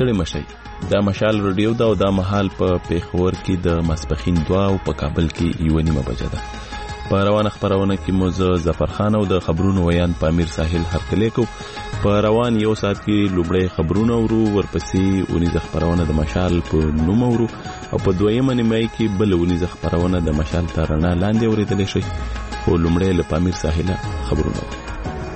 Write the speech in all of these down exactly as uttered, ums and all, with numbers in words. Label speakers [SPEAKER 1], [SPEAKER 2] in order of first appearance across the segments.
[SPEAKER 1] ستړي مشئ. دا مشال رادیو دا او دا مهال په پیښور کې د ماسپښین دوه او په کابل کې یو نیمه بجه ده. په روانه خبرونه کې مو زه ظفر خان او د خبرونو ویان په امیر ساحل هرکلی کو. په روان یو ساعت کې لومړی خبرونه ورو، ورپسې اونیزه خبرونه د مشال په نوم ورو، او په دویمه نیمایي کې بل اونیزه خبرونه د مشال تر رڼا لاندې اورېدلی شي. خو لومړی له امیر ساحل خبرونه ورو.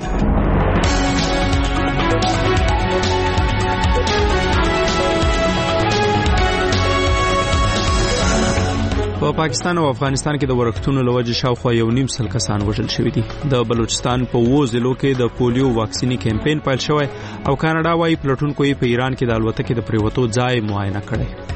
[SPEAKER 2] په پاکستان او افغانستان کې د ورښتونو له وجې شاوخوا یو نیم سل کسان وژل شوي دي. د بلوچستان په اوو ضلعو کې د پولیو واکسیني کمپین پیل شوی او کاناډا وايي پلټونکو یې په ایران کې د الوتکې د پریوتو ځای معاینه کړی.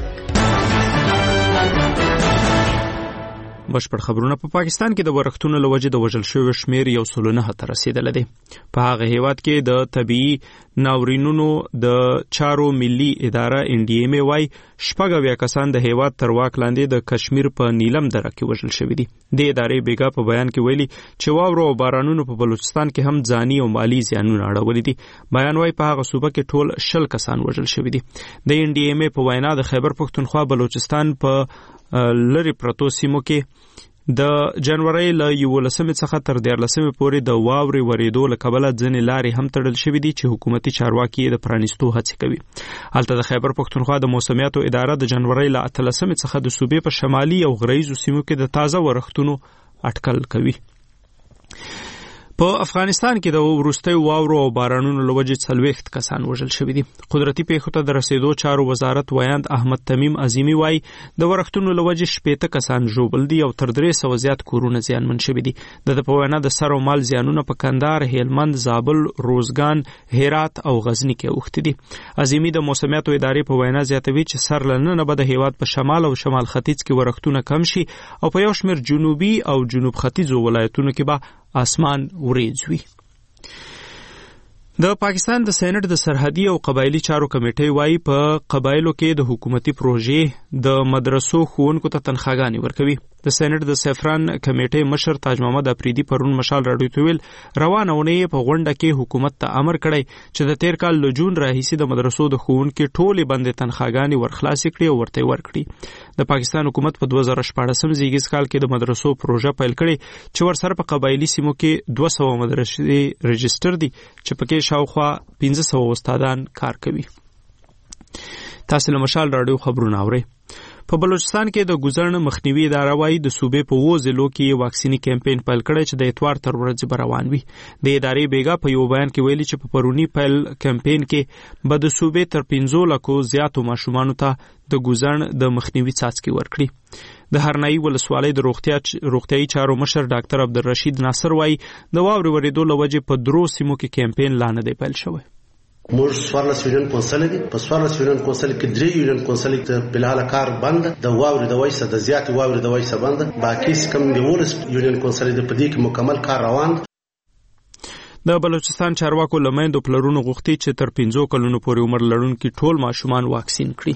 [SPEAKER 2] بشپړ خبرونه. په پاکستان کې د ورښتونو له وجې د وژل شویو شمېر یو سل او نهه ته رسېدلی دی. په هغه هیواد کې د طبیعي ناورینونو د چارو ملي اداره ان ډي ایم وايي شپږ اویا کسان د هیواد تر واک لاندې د کشمیر په نیلم دره کې وژل شوي دي. د ادارې بیګا په بیان کې ویلي چې واورو او بارانونو په بلوچستان کې هم ځاني او مالي زیانونه اړولي دي. بیان وايي په هغه صوبه کې ټول شل کسان وژل شوي دي. د ان ډي ایم په وینا د خیبر پښتونخوا بلوچستان په لری پرتو سیمو کې د جنوري له یولسمې څخه تر دیارلسمې پورې د واورې ورېدو له کبله ځینې لارې هم تړل شوي دي چې حکومتي چارواکي د پرانیستو هڅې کوي. هلته د خیبر پښتونخوا د موسمیاتو اداره د جنوري له اتلسمې څخه د صوبې په شمالي او غربي سیمو کې د تازه ورښتونو اټکل کوي. په افغانستان کې د وروستیو واورو او بارانونو له وجې څلوېښت کسان وژل شوي دي. قدرتي پیښو ته د رسېدو چارو وزارت ویاند احمد تمیم عظیمي وایي د ورښتونو له وجې شپېته کسان ژوبل دي او تر درې سوه زیات کورونه زیانمن شوي دي. د ده په وینا د سر او مال زیانونه په کندهار، هلمند، زابل، روزګان، هرات او غزني کې اوښتي دي. عظیمي د موسمیاتو ادارې په وینا زیاتوي چې سر له ننه به د هیواد په شمال او شمال ختیځ کې ورښتونه کم شي او په یو شمېر جنوبي او جنوب ختیځو ولایتونو کې به آسمان وریځ وي. د پاکستان د سېنات د سرحدي او قبایلی چارو کمیټې وايي په قبایلو کې د حکومتي پروژې د مدرسو ښوونکو ته تنخواګانې ورکوي. د سېنات د سفران کمیټې مشر تاج محمد افریدي پرون مشال راډیو ته ویل روانه اونۍ په غونډه کې حکومت ته امر کړی چې د تیر کال له جون راهیسې د مدرسو د ښوونکو ټولې بندې تنخواګانې ورخلاصې کړي او ورته ورکړي. د پاکستان حکومت په دوه زره شپاړسم زیږیز کال کې د مدرسو پروژه پیل کړي چې ورسره په قبایلی سیمو کې دوه سوه مدرسې رجسټر دي چې پکې شاوخوا پنځه سوه استادان کار کوي. تاسو له مشال راډیو خبرونه اورئ. په بلوچستان کې د ګوزړن مخنیوي اداره وايي د صوبې په اوو ضلعو کې واکسیني کمپین پیل کړی چې د اتوار تر ورځې به روان وي. د ادارې بیګا په یو بیان کې ویلي چې په پرونی پیل کمپین کې به د صوبې تر پنځو لکو زیاتو ماشومانو ته د ګوزړن د مخنیوي څاڅکي ورکړي. د هرنایي ولسوالۍ د روغتیا روغتیايي چارو مشر ډاکټر عبدالرشید ناصر وايي د واورې ورېدو له وجې په درو سیمو کې کمپین لا نه دی پیل شوی.
[SPEAKER 3] موږ څوارلس یونین کونسل دي. په څوارلس یونین کونسل کې درې یونین کونسل ته بلال کار بند د واورې د وایسه د زیات واورې د وایسه بند. باقي کم دی ولس یونین کونسل د پدې کې مکمل کار روان.
[SPEAKER 2] د بلوچستان چارواکو لمندو پلرونو غوښتي چې تر پنځو کلونو پورې عمر لرونکي ټول ماشومان واکسین کړي.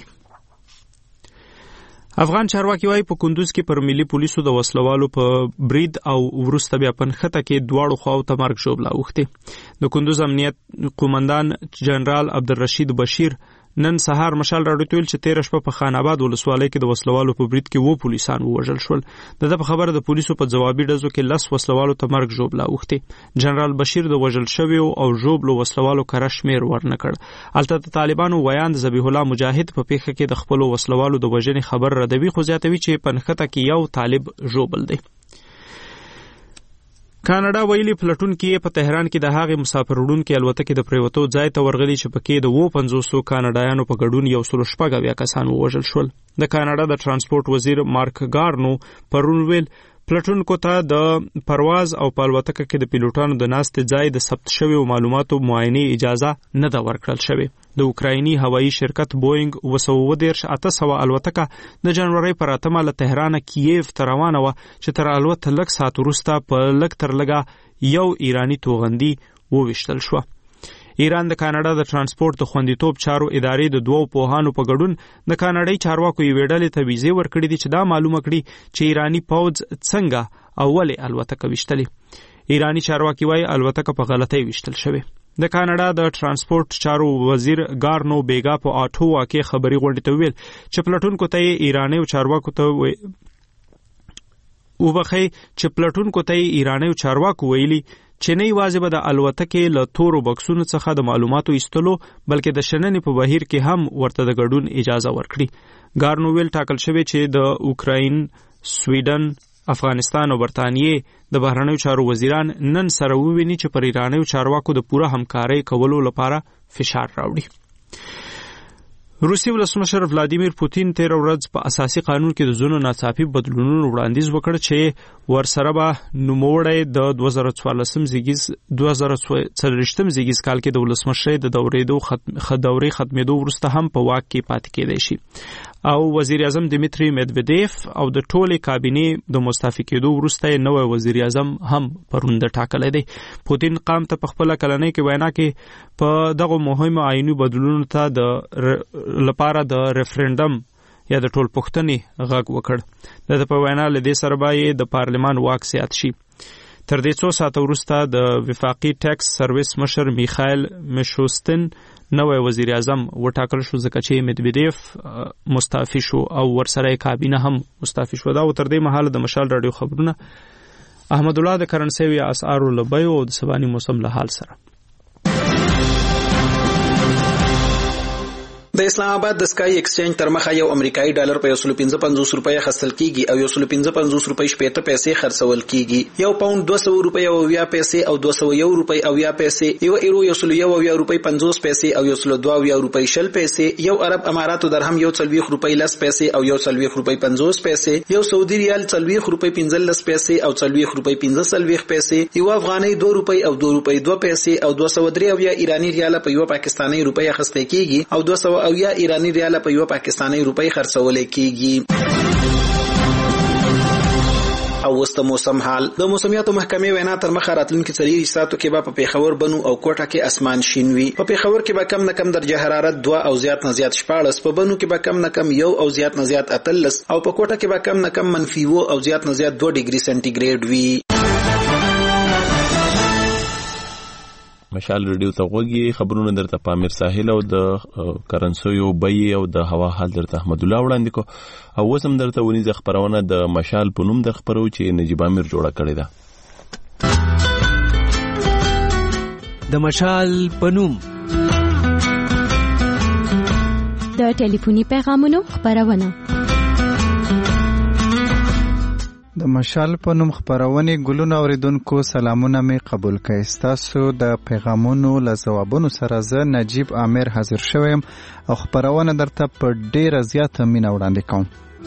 [SPEAKER 2] افغان چارواکي وايي په کندوز کې پر ملي پولیسو د وسلوالو په برید او وروسته بیا پنخته کې دواړو خواو ته مرګ ژوبله اوښتې. د کندوز امنیت قومندان جنرال عبدالرشید بشیر نن سهار مشال راډیو ته ویل چې تېره شپه په خان آباد ولسوالۍ کې د وسلوالو په برید کې اووه پولیسان ووژل شول. د ده په خبره د پولیسو په ځوابي ډزو کې لس وسلوالو ته مرګ ژوبله اوښتې. جنرال بشیر د وژل شویو او ژوبلو وسلوالو کره شمېر ورنه کړ. هلته د طالبانو ویاند ذبیح الله مجاهد په پیښه کې د خپلو وسلوالو د وژنې خبر ردوي، خو زیاتوي چې په نښته کې یو طالب ژوبل دی. کاناډا ویلي پلټونکي په تهران کې د هغې مسافر وړونکي الوتکې د پریوتو ځای ته ورغلي چې پکې د اووه پنځوسو کاناډایانو په ګډون یو سل شپږ اویا کسان ووژل شول. د کاناډا د ترانسپورت وزیر مارک ګارنو پرون ویل پلټونکو ته د پرواز او په الوتکه کې د پیلوټانو د ناستې ځای د ثبت شویو معلوماتو معاینې اجازه نه ده ورکړل شوې. د اوکرایني هوایي شرکت بوینګ اوه سوه اووه دېرش اته سوه الوتکه د جنورۍ پر اتمه له تهرانه کییف ته روانه وه چې تر الوت لږ ساعت وروسته په لږ تر لږه یو ایراني توغندي وویشتل شوه. ایران د کاناډا د ترانسپورت د خوندیتوب چارو ادارې د دوو پوهانو په ګډون د کاناډایي چارواکو یوې ډلې ته ویزې ورکړي دي چې دا معلومه کړي چې ایراني پوځ څنګه او ولې الوتکه ویشتلې. ایراني چارواکي وایي الوتکه په غلطۍ ویشتل شوې. د کاناډا د ترانسپورت چارو وزیر ګارنو بیګا په اټوا کې خبري غونډه ته ویل چې پلټونکو ته ایرانی او چارواکو ته وبخي چې پلټونکو ته ایرانی او چارواکو ویلي چې نه یوازې به د الوتکې له تورو بکسونو څخه د معلوماتو ایستلو بلکې د شننې په بهیر کې هم ورته د ګډون اجازه ورکړي. ګارنوویل ټاکل شوی چې د اوکراین، سویډن، افغانستان او برتانیې د بهرنیو چارو وزیران نن سره وویني چې پر ایرانیو چارواکو د پوره همکارۍ کولو لپاره فشار راوړي. روسي ولسمشر ولادیمیر پوتین تیر ورځ په اساسي قانون کې د ځینو ناڅاپي بدلونونو وړاندیز وکړ چې ورسره به نوموړی د دوه زره څوارلسم زیږیز دوه زره څلوېښتم زیږیز کال کې د ولسمشرۍ د دورېدو دورې ختمېدو وروسته هم په واک کې پاتې کېدی شي او وزیر اعظم دیمیتری میدویدیف او د ټولې کابینې د مستعفي کېدو وروسته نوی وزیر اعظم هم پرون د ټاکلی دی. پوتین قام ته په خپله کلنۍ کې وینا کې په دغه مهمو آئیني بدلونونو ته د لپاره د ریفرنډم یا د ټول پښتنې غږ وکړ. د په وینا له دې سره به د پارلمان واک زیات شي. تر دې څو ساعته وروسته د وفاقي ټیکس سرویس مشر میخایل میشوستن نوی وزیر اعظم وټاکل شو ځکه چې میدویدیف مستعفي شو او ورسره کابینه هم مستعفي شو. دا تر دې مهاله د مشال رادیو خبرونه احمد الله د کرنسي اسعارو له بیو او د سباني موسم له حال سره.
[SPEAKER 4] د اسلام آباد د سکای ایکسچینج تر مخه یو امریکایي ډالر په یو سل پنځه پنځوس روپۍ خرڅل کیږي او یو سل پنځه پنځوس روپۍ شپېته پیسې خرڅول کیږي. یو پاوند دوه سوه روپۍ او اویا پیسې او دوه سوه یو روپۍ او اویا پیسې، یو ایرو یو سل یو اویا روپۍ پنځوس پیسې او یو سل دوه اویا روپۍ شل پیسې، یو عرب اماراتو درهم یو څلوېښت روپۍ لس پیسې او یو څلوېښت روپۍ پنځوس پیسې، یو سعودي ریال څلوېښت روپۍ پنځلس پیسې او څلوېښت روپۍ پنځه څلوېښت پیسې، یو افغانۍ دوه روپۍ او دوه روپۍ دوه پیسې او دوه سوه درې اویا ایراني ریال په یو پاکستاني روپۍ اخیستل کیږي او دوه سوه اویا ایراني ریال په یو پاکستاني روپۍ خرڅول کیږي. او وسته موسم حال. د موسمیاتو محکمې وینا تر مخه راتلونکي څلور ساعتو کې به په پیښور، بنو او کوټه کې اسمان شین وي. په پیښور کې به کم نه کم درجه حرارت دوه او زیات نه زیات شپاړس، په بنو کې به کم نه کم یو او زیات نه زیات اتلس او په کوټه کې به کم نه کم منفي و او زیات نه زیات دوه ډیګري سانتي ګریډ وي.
[SPEAKER 1] مشال ریډیو ته غوږی خبرونه درته پامیر ساحل او د کرنسیو بی او د هوا حال درته احمد الله وړاندې کو او وسم درته ونیزه خبرونه د مشال په نوم د خبرو چې نجیب امیر جوړه کړې ده.
[SPEAKER 5] د مشال په نوم
[SPEAKER 6] د ټلیفوني پیغامونو خبرونه
[SPEAKER 7] د مشال په نوم خبرونه ګلونه اوریدونکو سلامونه می قبول کړئ. تاسو د پیغامونو له جوابونو سره زه نجیب امیر حاضر شوم او خبرونه درته په ډیره زیاته مینه وړاندې کوم.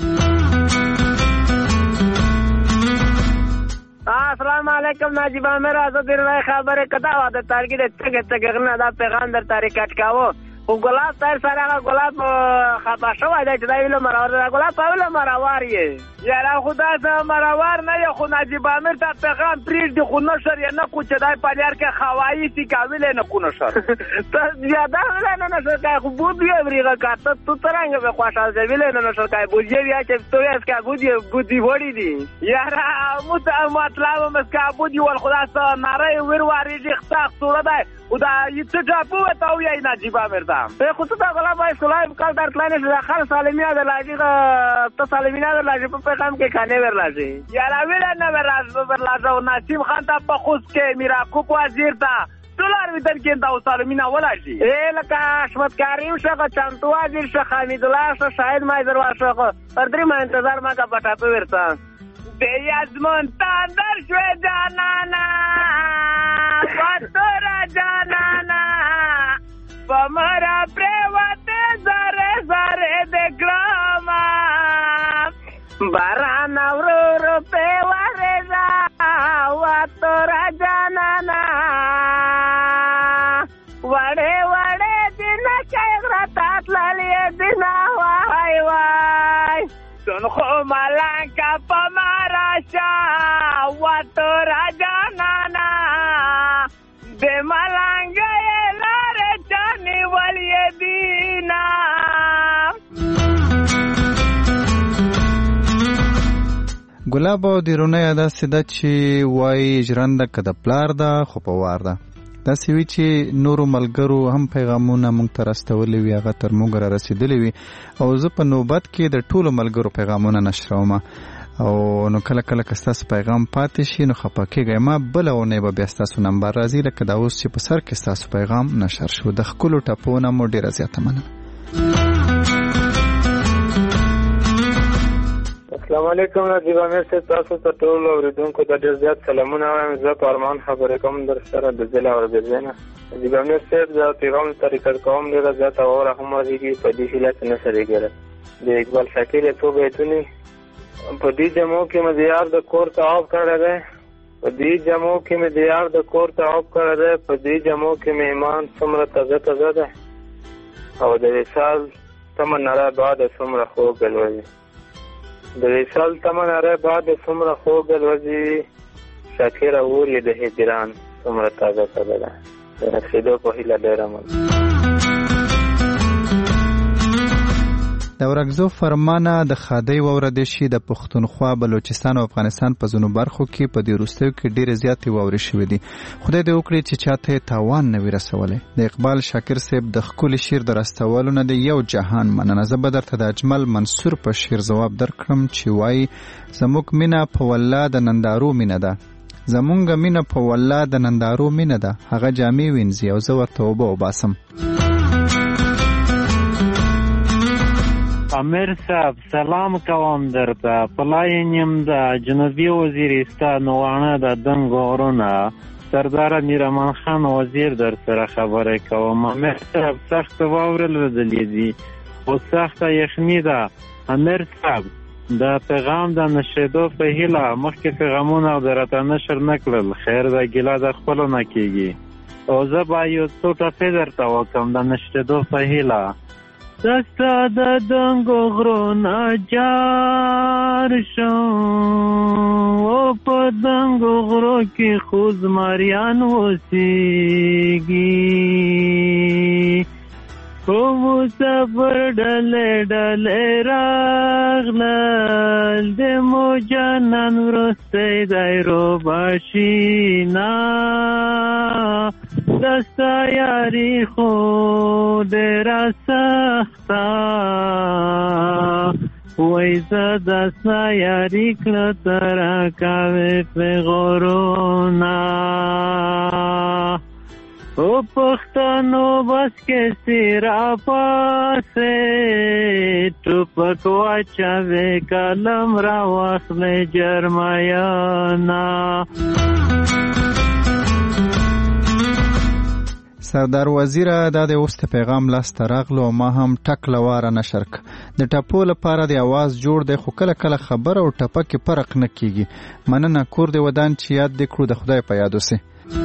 [SPEAKER 8] السلام علیکم نجیب امیر آزاد رای خبره کدا و د تارګت څنګه څنګه دا پیغام در تاریخ کاوه او ګلاب تر سره ګلاب خطا شو دا چې دا ویل مرور دا ګلاب په ویل مرور یې یاره خدا ته مرور نه یو خو نجیب امیر ته پیغام پریږ دی خو نشر یې نه کو چې دای په لار کې خوایي سی کاویل نه کو نشر ته زیاده نه نه نشر کای خو بود یې وریغه کاته تو ترنګ به خوشال دی ویل نه نشر کای بوجي بیا چې تو یې اسکا بودی بودی وړي دی یاره مت مطلب مسکا بودی ول خدا ته ناره ور واری دی خطا صورت دی او دا یت جابو ته وی نجیب امیر دا په خصوص دا غلا بای سلایب کال در پلان د خر سالمینا د لاجی ته سالمینا د لاجی په پیغام کې خانه ور لازم یاره ویل نه ور ور لازم نسیم خان ته په خوش کې میرا کو وزیر تا دولار ودر کې دا سالمینا ولاشي اے لکه حشمت کریم شغه چانتو وزیر شاه حمید الله شاه شاهد ما درواشه پر درې ما انتظار ما کا پټا په ورته بیازمون تاندر شو جانانا پاتورا جانانا پمرا پریوته زره زره دګلاما باران اورو په ورزا واتورا جانانا وړې وړې دین کې غرات لالي دین وای وای څنګه ملانکا پمارا شا واتورا جانانا به ملانګې لاره چاني ولې دینا
[SPEAKER 7] ګلاب او دیرونه یاده سده چې وای ژرنده کده پلار ده خو په وار ده داسې وي چې نورو ملګرو هم پیغامونه موږ ته راستولي وي، هغه تر موږ را رسېدلی وي او زه په نوبت کې د ټولو ملګرو پیغامونه نشروم او نو کله کله که ستاسو پیغام پاتې شي نو خفه کېږئ. ما بله اونۍ به بیا ستاسو نمبر راځي لکه دا اوس چې په سر کې ستاسو پیغام نشر شو. د ښکلو ټپو نه مو ډېره زیاته مننه.
[SPEAKER 9] السلام علیکم نجیب امیر صاحب، تاسو ته ټول اوریدونکو ته ډېر زیات سلامونه وایم. زه په ارمان خبرې کوم در سره د ضلع اورګزۍ نه. نجیب امیر صاحب د پیغام طریقه کوم ډېره زیاته واوره هم ورېږي، په دې هیله چې نه سړېږي. د اقبال شاکر یې څو بیتونې په دې جمعو کې مې د یار د کور تعاف کړی دی، په دې جمعو کې مې د یار د کور تعاف کړی دی، په دې جمعو کې مې ایمان څومره تازه تازه دی او د وصال تمه نری باد څومره خوږ الوځي، د وصال تمه نری باد څومره خوږ الوځي، شاکره اور یې د هجران څومره تازه تازه ده. د رسېدو په هیله ډېره مننه.
[SPEAKER 7] د ورکزو فرمانه د خادۍ واوره دې شي د پښتونخوا، بلوچستان او افغانستان په ځینو برخو کې په دې وروستیو کې ډېرې زیاتې واورې شوې دي. خدای دې وکړي چې چاته یې تاوان نه وي رسولی. د اقبال شاکر صاحب د ښکلي شعر د راستولو نه د یو جهان مننه. زه به درته د اجمل منصور په شعر ځواب درکړم چې وایي زموږ مینه په والله د نندارو مینه ده، زمونږ مینه په والله د نندارو مینه ده، هغه جامې وینځي او زه ورته اوبه وباسم.
[SPEAKER 10] امیر صاحب سلام کوم درته، پلاین یم د جنوبي وزیرستان واڼه د دنګو غرونه، سردار میرمان خان وزیر در سره خبرې کوم. امیر صاحب سخت واوره لرلې دي او سخته یخني ده. امیر صاحب د پیغام د نشریدو په هیله مخکې پیغامونه درته نشر نه کړل، خیر د ګیله د خپلو نه کېږي او زه به یو څو ټپې درته وکړم د نشریدو په هیله. دستا د دنګو غرونه جار شو او په دنګو غرو کې خو زمریان اوسېږي، خو مسافر ډلې ډلې راغلل د مو جانان وروستی دی روباشینا، دستا یاری خو ډېره سخته وایي زه دستا یاری کړه ته راکاوې پیغورونه او پښتنو بس کې سي راپاسې ټوپک واچوې قلم راواخلې جرمایانه.
[SPEAKER 7] سردار وزیره دا د اوس ته پیغام لاسته راغلو او ما هم ټک لواره نشر ک. د ټپو لپاره د اواز جوړ دی خو کله کله خبر او ټپه کې فرق نه کیږي. مننه کور دی ودان چې یاد دې کړو د خدای په یاد اوسې.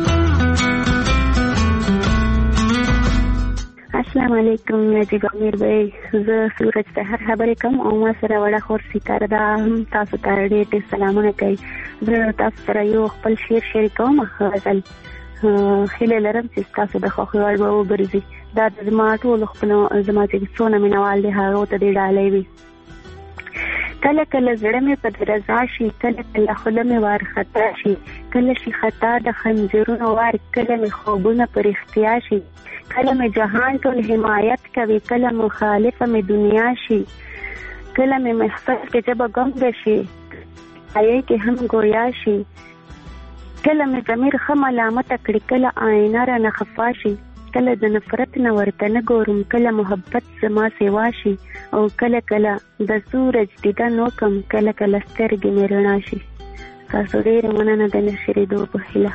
[SPEAKER 11] السلام علیکم نجیب امیر بھائی، زه سورج سحر خبرې کوم او ما سره وړه خور ستاره ده. تاسو ته ډېر ډېر سلامونه کوي. زه تاسو سره یو خپل شعر شریکوم، غزل. هیله لرم چې تاسو د خوښۍ وړ به وګرځي. دا د زما ټولو خپلو زما چې څونه مینوال دي هغو ته دې ډالۍ وي. کله کله زړه مې په درزا شي، کله کله خوله مې وارخطا شي، کله شي خطا د خنجرونو وار، کله مې خوبونه په رښتیا شي، کله مې جهان ټول حمایت کوي، کله مخالفه مې دنیا شي، کله مې محفل کې ژبه ګنګه شي، آیې کې هم ګویا شي، کله مې ضمیر ښه ملامته کړي، کله آینه رانه خفا شي، کله د نفرت نه ورته نه ګورم، کله محبت زما سوا شي، او کله کله د سورج دیدن وکم، کله کله سترګې مې رڼا شي. تاسو ډېره مننه د نشریدو په هیله.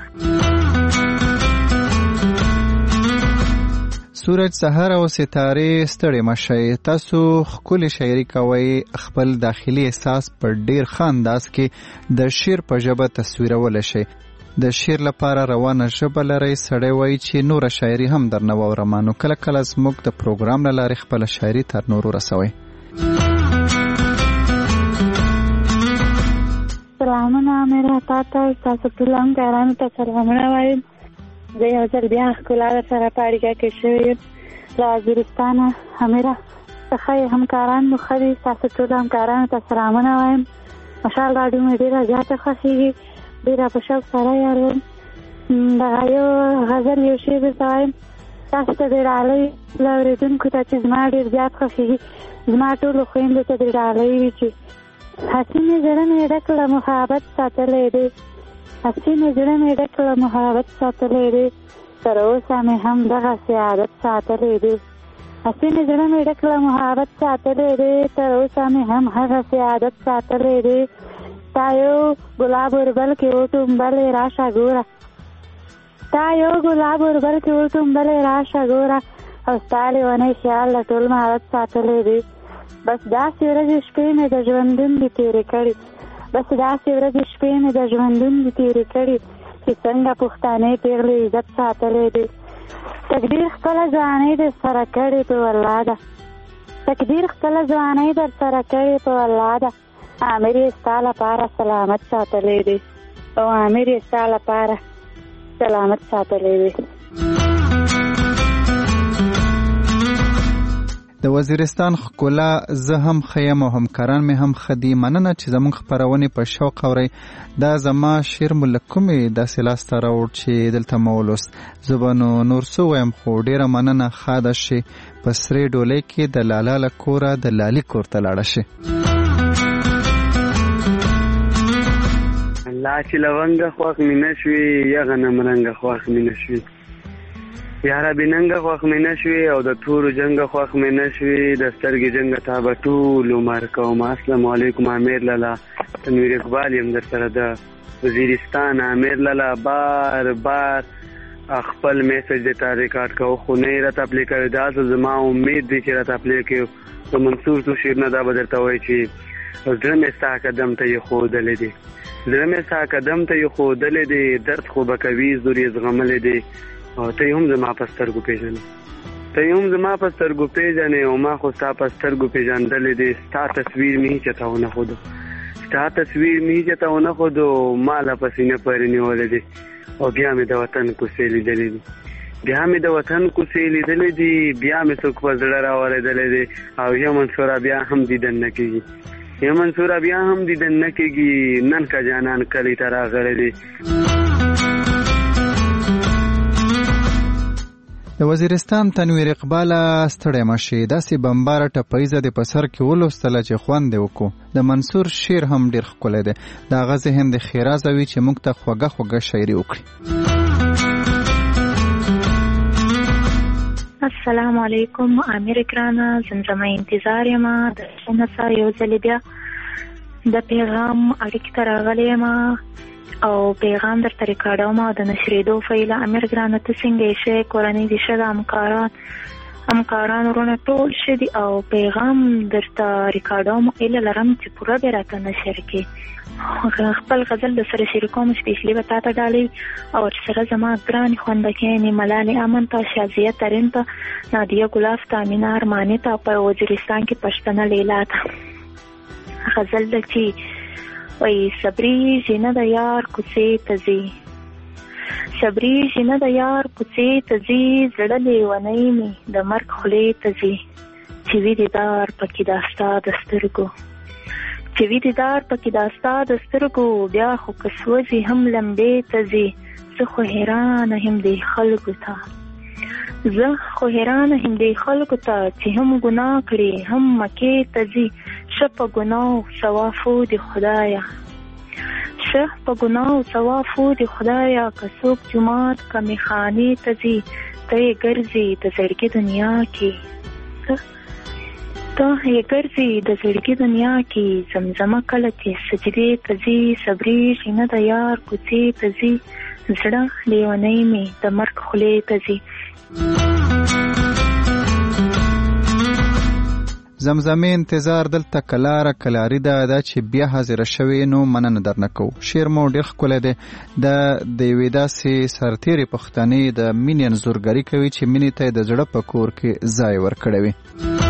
[SPEAKER 7] سورج سحر او ستاره ستړي مشي، تاسو خپل شاعري کوي، خپل داخلي احساس پر ډیر ښه انداز کې د شعر په ژبه تصویرول شي. د شعر لپاره روانه ژبه لري، سړی وایي چې نور شاعري هم درنه واورمانو. کله کله زموږ د پروګرام له لارې خپل شاعري تر نورو رسوي.
[SPEAKER 12] سلامونه مې تاسو تاسو ټول همکارانو ته سلامونه وایم. زه یو ځل بیا ښکلا در سره په اړیکه کې شوې یم له وزیرستانه امیره څخه یې همکاران مو ښه دي. تاسو ټول همکارانو ته سلامونه وایم. مشال راډیو مې ډېره زیاته خوښېږي، ډېره په شوق سره یې اورم. دغه یو غزل یو شی درته وایم. تاسو ته د ډالۍ له اورېدونکو ته چې زما ډېر زیات خوښېږي، زما ټولو خویندو ته د ډالۍ وي چې حسینې زړه مې ډک له محبت ساتلی دی، حسینې زړه مې ډک له محبت ساتلی دی، تر اوسه مې هم دغسې عادت ساتلی دی. حسینې زړه مې ډک له محبت ساتلی دی، تر اوسه مې هم هغسې عادت ساتلی دی. تا یو ګلاب وربل کې وټومبلې راشه ګوره، تا یو ګلاب وربل کې وټومبلې راشه ګوره، او ستا لیونی خیال له ټول محبت ساتلی دی. بس داسې ورځې شپې مې د ژوندون دي تېرې کړي، بس داسې ورځې شپې مې د ژوندون دي تېرې کړي، چې څنګه پښتانې پېغلې عزت ساتلی دی. تقدیر خپله ځوانۍ در سره کړې په والله ده، تقدیر خپله ځوانۍ در سره کړې په والله ده. امیر یې ستا لپاره سلامت ساتلی دی، او امیر یې ستا لپاره سلامت ساتلی دی.
[SPEAKER 7] د وزیرستان ښکلا زه هم ښه یم او همکاران مې هم ښه دي. مننه چې زموږ خپرونې په شوق اورئ. دا زما شعر مو له کومې داسې لاسته راوړ چې دلته مو ولوست. زه به نو نور څه ووایم، خو ډېره مننه. ښه ده شي په سرې ډولۍ کې د لالا له کوره د لالي کور ته لاړه شي.
[SPEAKER 13] لا چې لونګه خوښ مې نه شوې، یا غنم رنګه خوښ مې نه شوې، یاره بېننګه خوښ مې نه شوې، او د تورو جنګه خوښ مې نه شوې، د سترګې جنګه تا به ټول عمر کوم. السلام علیکم. امیر لالا تنویر اقبال یم در سره د وزیرستان. امیر لالا بار بار خپل میسج د تا ریکارډ کوو، خو نه یې راته پلی کړی. دا زما امید دی چې راته پلی کړي. د منصور تو شعرونه دا به درته وایي چې زړه مې ستا قدم ته یې ښودلی دی، زړه مې ستا قدم ته یې ښودلی دی، درد خو به کوي زور یې زغملی دی، او ته هم زما په سترګو پیژنې، ته هم زما په سترګو پیژنې، او ما خو ستا په سترګو پیژندلې دی. ستا تصویر مې هیچا ته ونه ښودو، ستا تصویر مې هیچا ته ونه ښودو، ما له په سینه پورې نیولی دی، او بیا مې د وطن کوڅې لیدلې دي، بیا مې د وطن کوڅې لیدلې دي، بیا مې څوک په زړه راورېدلی دی. او یا منصوره بیا هم دیدن نه کېږي، یا منصوره بیا هم دیدن نه کېږي، نن که جانان کلی ته راغلی دی.
[SPEAKER 7] د وزیرستان تنویر اقباله ستړی مه شې، داسې بمباره ټپیزه دې په سر کې ولوستله چې خوند دې وکړو. د منصور شعر هم ډېر ښکلی دی، د هغه ذهن د ښېرازه وي چې موږ ته خوږه خوږه شاعري وکړي.
[SPEAKER 14] السلام علیکم. امیر ګرانه، زمزمه انتظار یم د څه یو ځلې بیا د پیغام اړیکې ته راغلی یم او پیغام درته ریکارډوم او د نشرېدو فیله. امیر ګرانه ته څنګه یې ښه، کورنۍ دې ښه ده، همکاران همکاران ورونه ټول ښه دي، او پیغام درته ریکارډوم ایله لرم چې پوره به راته نشر کړي. خپل غزل د سره شریکوم، سپیشلي به تا ته ډالۍ او سره زما ګرانې خوندکیانې ملالې امن ته، شازیه ترین ته، نادیه ګلاب ته، امینه ارماني ته، په وزیرستان کې پښتنه لیلا ته. غزل ده چې وایي صبریږي نه د یار کوڅې ته ځي، صبریږي نه د یار کوڅې ته ځي، زړه لیونی مې د مرګ خولې ته ځي، چې وي دیدار پکې دا ستا د سترګو، چې وي دیدار پکې دا ستا د سترګو، بیا خو که سوځي هم لمبې ته ځي، زه خو حیرانه هم دې خلکو ته، زه خو حیرانه هم دې خلکو ته، چې هم ګناه کړي هم مکې ته ځي، شه په ګناه ثوافو دې خدایه، شه په ګناه ثوافو دې خدایه، که څوک جومات که میخانې ته ځي، ته یې ګرځي د زړګي دنیا کې، ته یې ګرځي د زړګي دنیا کې، زمزمه کله چې سجدې ته ځي، صبریږي نه د یار کوڅې ته ځي، زړه لیونی مې د مرګ خولې ته ځي.
[SPEAKER 7] زمزمې انتظار دلته کلاره کلاری ده، دا چې بیا حاضره شوې نو مننه درنه کوو. شعر مو ډېر ښکلی دی، دا د یوې داسې سرتېرې پښتنې د مینې انځورګري کوي چې مینې ته یې د زړه په کور کې ځای ورکړی وي.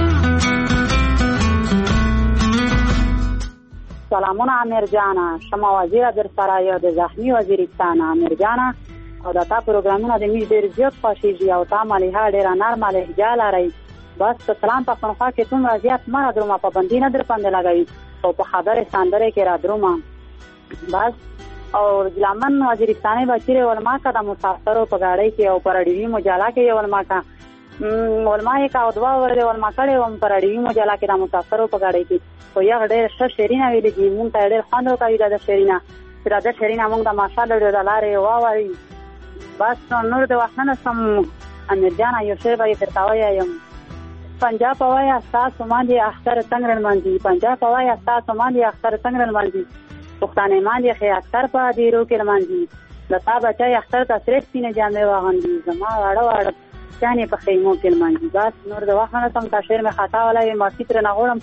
[SPEAKER 15] سلامونه امیر جانه، شما وزیر در سره یو د زخمی وزیرستان امیر جانه، او دا تا پروګرامونه د میز ډېر زیات خوښېږي او تا ملیحه ډېره نرمه لهجه لرئ. بس په سلام پښتونخوا کې څومره زیات مه را درومه، پابندي نه در باندې لګوي او په خبرې سندرې کې را درومه. بس او ګلامن وزیرستاني بچره ولما کا د مسافرو په گاډي کې او پر اړوي مجالا کې ولما کا ولما یې کا دوا ورده ولما کړي هم پر اړوي مجالا کې د مسافرو په گاډي کې خو یا ډېر ښه شیرینه ویلې دي مونږ ته ډېر خوند وکړي د شیرینه چې د شیرینه مونږ د ماشاءالله ډېر لارې واوري بس نور د وخت نه سم امیر جان یو شی به ترتاوي یم پنجاب وایا تاسو باندې اختر څنګه منځي پنجاب وایا تاسو باندې اختر څنګه منځي پښتانه باندې خې اختر په دیرو کې منځي لتا بچای اختر ته صرف سینې جامې واغندي زما واړه واړه ځانې په خیمو کې منځي بس نور د وخت نه سم تشیر مې خطا ولای ما فکر نه غوړم.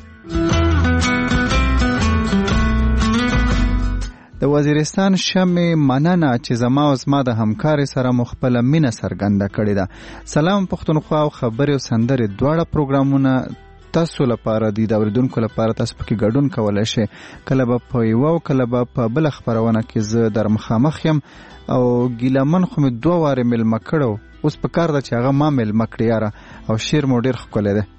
[SPEAKER 7] د وزیرستان شمه مننه چې زما او زما د همکاري سره مخبل مینه سرګنده کړې ده. سلام پښتونخوا او خبري او سندري دواړه پروګرامونه تاسو لپاره دي د اوریدونکو لپاره تاسو پکې ګډون کولای شئ. کله به په یو او کله به په بل خبرونه کې زه در مخامخ یم او ګیلمن خو مې دوه واره ملمه کړو اوس په کار ده چې هغه ما ملمه کړی یاره او شعر مو ډېر ښکلی دی.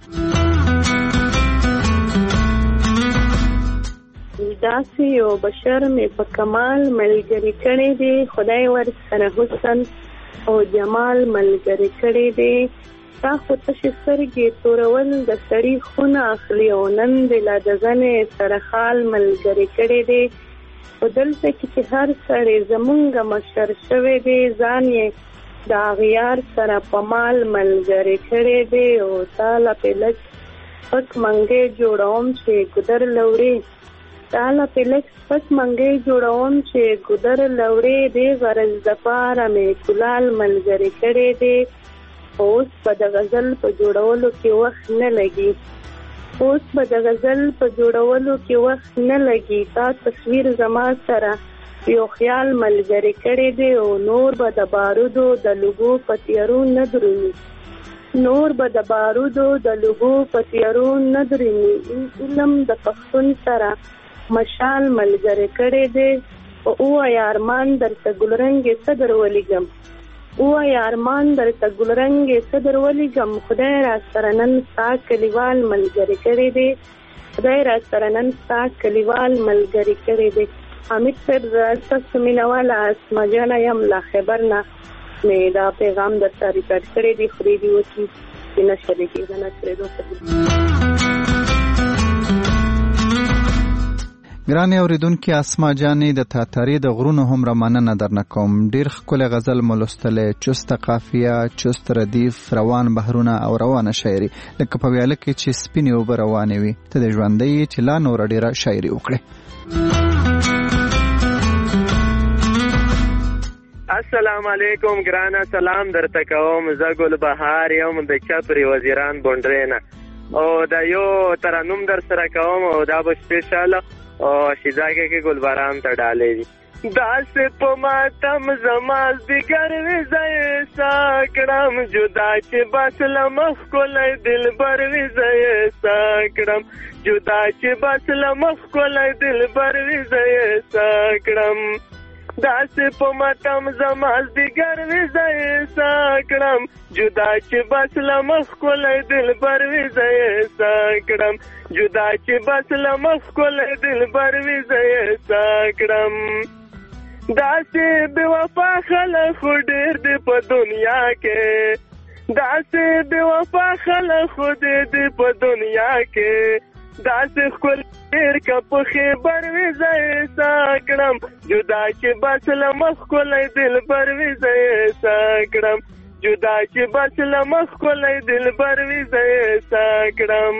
[SPEAKER 16] داسې یو بشر مې په کمال ملګری کړی دی خدای ور سره حسن او جمال ملګری کړی دی تا خو تشې سترګې تورول د سړي خونه اخلي او نن د لا د زنې سره خال ملګری کړی دی په دلته کې چې هر سړی زمونږ مشر شوی دی ځان یې د اغیار سره په مال ملګری کړی دی او تاله په لږ پک منګې جوړوم چې ګدر لوري تاله په لږ پک منګې جوړوم چې ګدر لوري دی غرض د پاره مې کلال ملګری کړی دی اوس په د غزل په جوړولو کې وخت نه لګي اوس په د غزل په جوړولو کې وخت نه لګي تا تصویر زما سره یو خیال ملګری کړی دی او نور به د بارودو د لوګو په تیارو نه درومي نور به د بارودو د لوګو په تیارو نه درومي علم د پښتون سره مشال ملګری کړی دی او یا ارمان درته ګلرنګې صدر ولیږم او یا ارمان درته ګلرنګې صدر ولیږم خدای را سره نن ستا کلیوال ملګری کړی دی خدای را سره نن ستا کلیوال ملګری کړی دی. حمید صاحب ستاسو مینهواله اسما جانه یم له خبر نه مې دا پیغام درته ریکارډ کړی دی خو دې وکړي چې نه شریکې نه کړېدو
[SPEAKER 7] ګرانې اوریدونکي اسما جانې د تاتاري د غرونو هم را مننه درنه کوم. ډېر ښکلی غزل مو لوستلی چسته قافیه چست ردیف روان بحرونه او روانه شاعري لکه په ویاله کې چې سپینې اوبه روانې وي ته د ژوندۍ چې لا نوره ډېره شاعري وکړې.
[SPEAKER 17] السلام علیکم ګرانه سلام درته کوم زه ګل بهار یم د چپرې وزیران بونډرې نه او دا یو ترنم در سره کوم او دا به سپیشل او شیزاګه کې ګل باران ته ډالې دي داسې په ماتم زماز دیگر وی زای ساکړم جدا چې بس لمخ کولای دلبر وی زای ساکړم جدا چې بس لمخ کولای دلبر وی زای ساکړم داسې په ماتم زماز دیگر وی زای ساکړم جدا چې بس لمخ کولای دلبر وی زای ساکړم جدا چې بس لمخ کولای دلبر وی زای ساکړم داسې بے وفا خلک خو ډېر دي په دنیا کې داسې بے وفا خلک خو ډېر دي په دنیا کې داسې ښکل ډېر که په خیبر وي زه یې ساکړم جدا چې بس له مخ ښکلی دلبر وي زه یې ساکړم جدا چې بس له مخ ښکلی دلبر وي زه یې ساکړم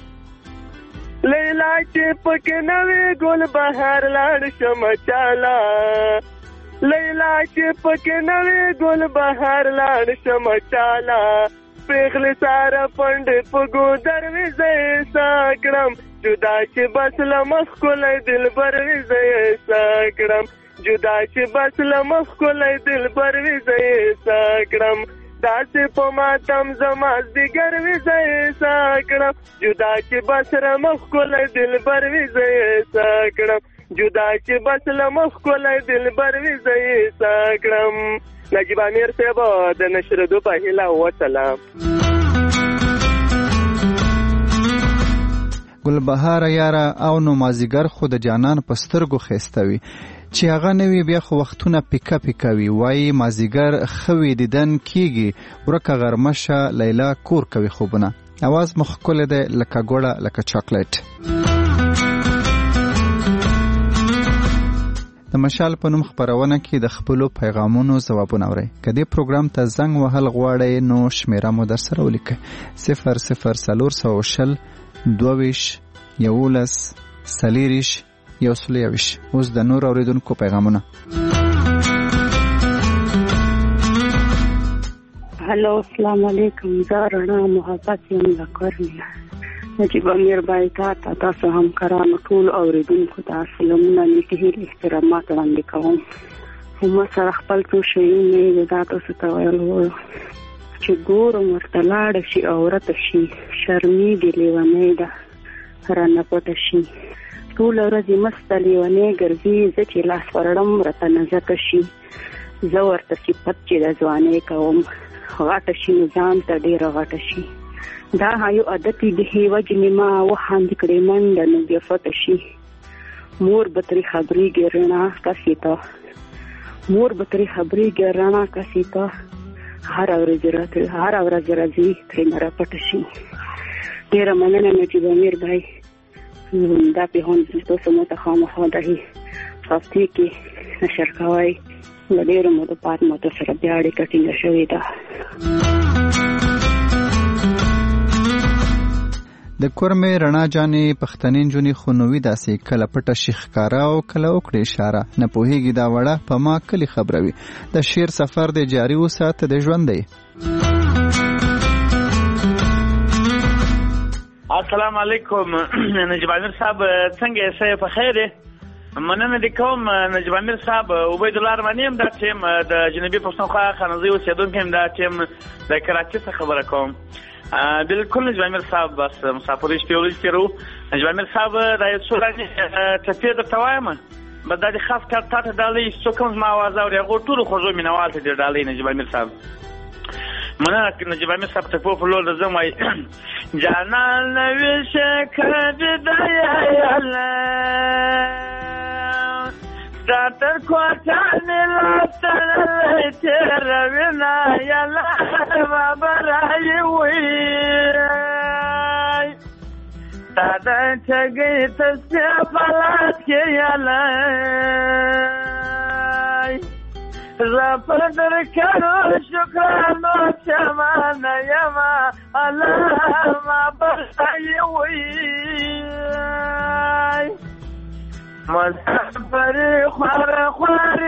[SPEAKER 17] لیلا چې پکې نه وي ګل بهار لاړ شمه چاله لیلا چې پکې نه وي ګل بهار لاړ شمه چاله پیغلې ساره پنډې په ګودر وي زه یې ساکړم جدا چې بس له مخ ښکلی دلبر وي زه یې ساکړم جدا چې بس له مخ ښکلی دلبر وي زه یې ساکړم داسې په ماتم زماز دیگر وي زه یې ساکړم جدا چې بس له مخ ښکلی دلبر وي زه یې ساکړم جدا چې بس له مخ ښکلی دلبر وي زه یې ساکړم. نجیب امیر صاحب د نشردو په هیله وسلام.
[SPEAKER 7] ګل بهار یاره او نو مازیګر خو د جانان په سترګو ښایسته وي چې هغه نوی بیا خو وختونه پیکا پیکا وي وایي مازیګر خوي دیدن کیږي ورکه غرمشه لیلا کور کوي خوبونه اواز مخ کول ده لکه ګوړه لکه چاکلیټ. د مشال په نوم خبرونه کې د خپلو پیغامونو ځوابونه اورئ. که دې پروګرام ته زنګ وهل غواړئ نو شمیره مو در سره ولیکئ صفر صفر څلور سوه شل دوه ویشت یولس څلېرویشت یو سل یوویشت. اوس د نور اورېدونکو پیغامونه.
[SPEAKER 11] هلو السلام علیکم زه رڼا محبت یم له کرمینه نجیب امیر بای تا تاسو همکارانو ټول اوریدونکو ته سلامونه نیکه احترامات وړاندې کوم. هم سره خپل څو شیونه دا تاسو ته ویل چې ګورم ورته لاړ شي او ورته شي شرمېږي لیونۍ ده رانه پټه شي ټول ورځې مست لیونۍ ګرځي زه چې لاس ورړم راته نزکه شي زه ورته صفت چې د ځوانۍ کوم غټه شي نو ځان ته ډېره غټه شي دا یو عادت دی وجنې ما وخاندې کړې منډه نو بیا فته شي مور به ترې خبرېږي رڼا کسې ته مور به ترې خبرېږي رڼا کسې ته هره ورځ راځي هره ورځ راځي ترې نه راپټه شي. ډېره مننه نجیب امیر بھائی دا پیغام تاسو مو ته خامخا دهي هفتې کې نشر کوئ له ډېرو مودو بعد مو ته سره بیا اړیکه ټینګه شوې ده.
[SPEAKER 7] د کورمې رڼا جانې پښتنې نجونې خو نو وي داسې کله پټه شي ښکاره او کله وکړي اشاره نه پوهېږي دا وړه په ما کلي خبره وي د شعر سفر د جاري وساته د ژوند دی.
[SPEAKER 18] السلام علیکم نجیب امیر صاحب څنګه یې په خیر یې مننه دې کوم نجیب امیر صاحب عبید الله ارماني یم دا ټیم د جنوبي پښتونخوا خانزۍ اوسېدونکی یم دا ټیم د کراچۍ څخه خبره کوم. بالکل نجیب امیر صاحب بس مسافرۍ شپې ورځې تېرو نجیب امیر صاحب دا یو څو ورځې ټپې درته وایم بس دا دې خاص کار تا ته ډالۍ څوک هم زما اواز اوري هغو ټولو خوږو مینهوال ته دې ډالۍ نجیب امیر صاحب مننه نجیب امیر صاحب ټپو په لور ځم وایي جانان نوي شکر دایاله تر کوټانې لاتړلې تېروینه یاله بابا رایې وي دا د چګۍ تصفیه په لاس کې یاله زه پر درکړو شکرانو چمانه یمه الله بابا رایې وي مسافر خوار خوار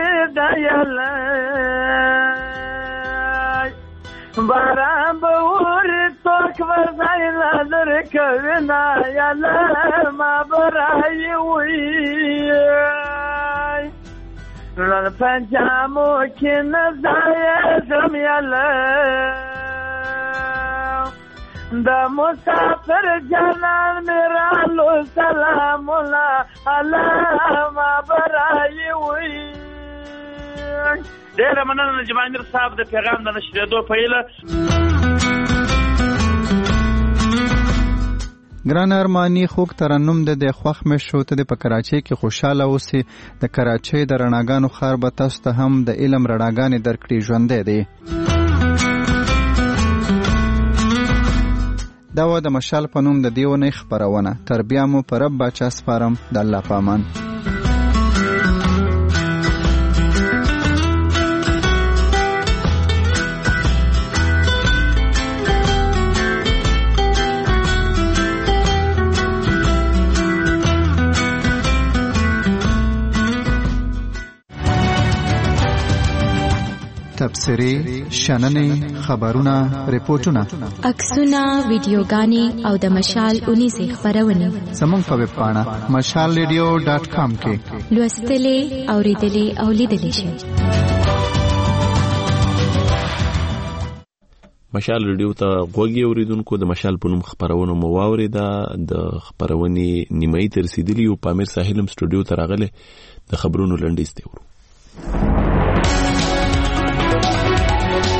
[SPEAKER 18] دیاله باران به وری څوک ورځای لادر کوینه یاله ما برای وی نن پنجامو کې نه ځای زم یاله دا مسافر جانان میرالو سلامونه علامه برای وی. ډېره مننه نجیب امیر صاحب د پیغام د نشرېدو په هیله.
[SPEAKER 7] ګران ارماني خوږ ترنم د د خوښ مې شو ته د په کراچۍ کې خوشاله اوسې د کراچۍ د رڼاګانو ښار به تاسو ته هم د علم رڼاګانې درکړي ژوندی دی. دا و د مشال په نوم د دې اونۍ خپرونه. تر بیا مو په رب باچا سپارم د الله په امان. تبصرې شننې خبرونه ریپورتونه
[SPEAKER 6] عکسونه ویډیوګانې او د مشال اونیزې خبرونه
[SPEAKER 7] زموږ په ویب پاڼه مشال ریډیو ډاټ کام کې
[SPEAKER 6] لوستلې اوریدلې او لیدلې شئ.
[SPEAKER 1] مشال ریډیو ته غوږی اوریدونکو د مشال په نوم خبرونه مو واوریده. د خبرونې نیمایي تر رسیدلې او پامیر ساحلم سټوډیو ته راغله د خبرونو لنډیز دی ورو.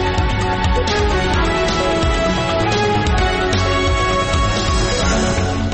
[SPEAKER 2] په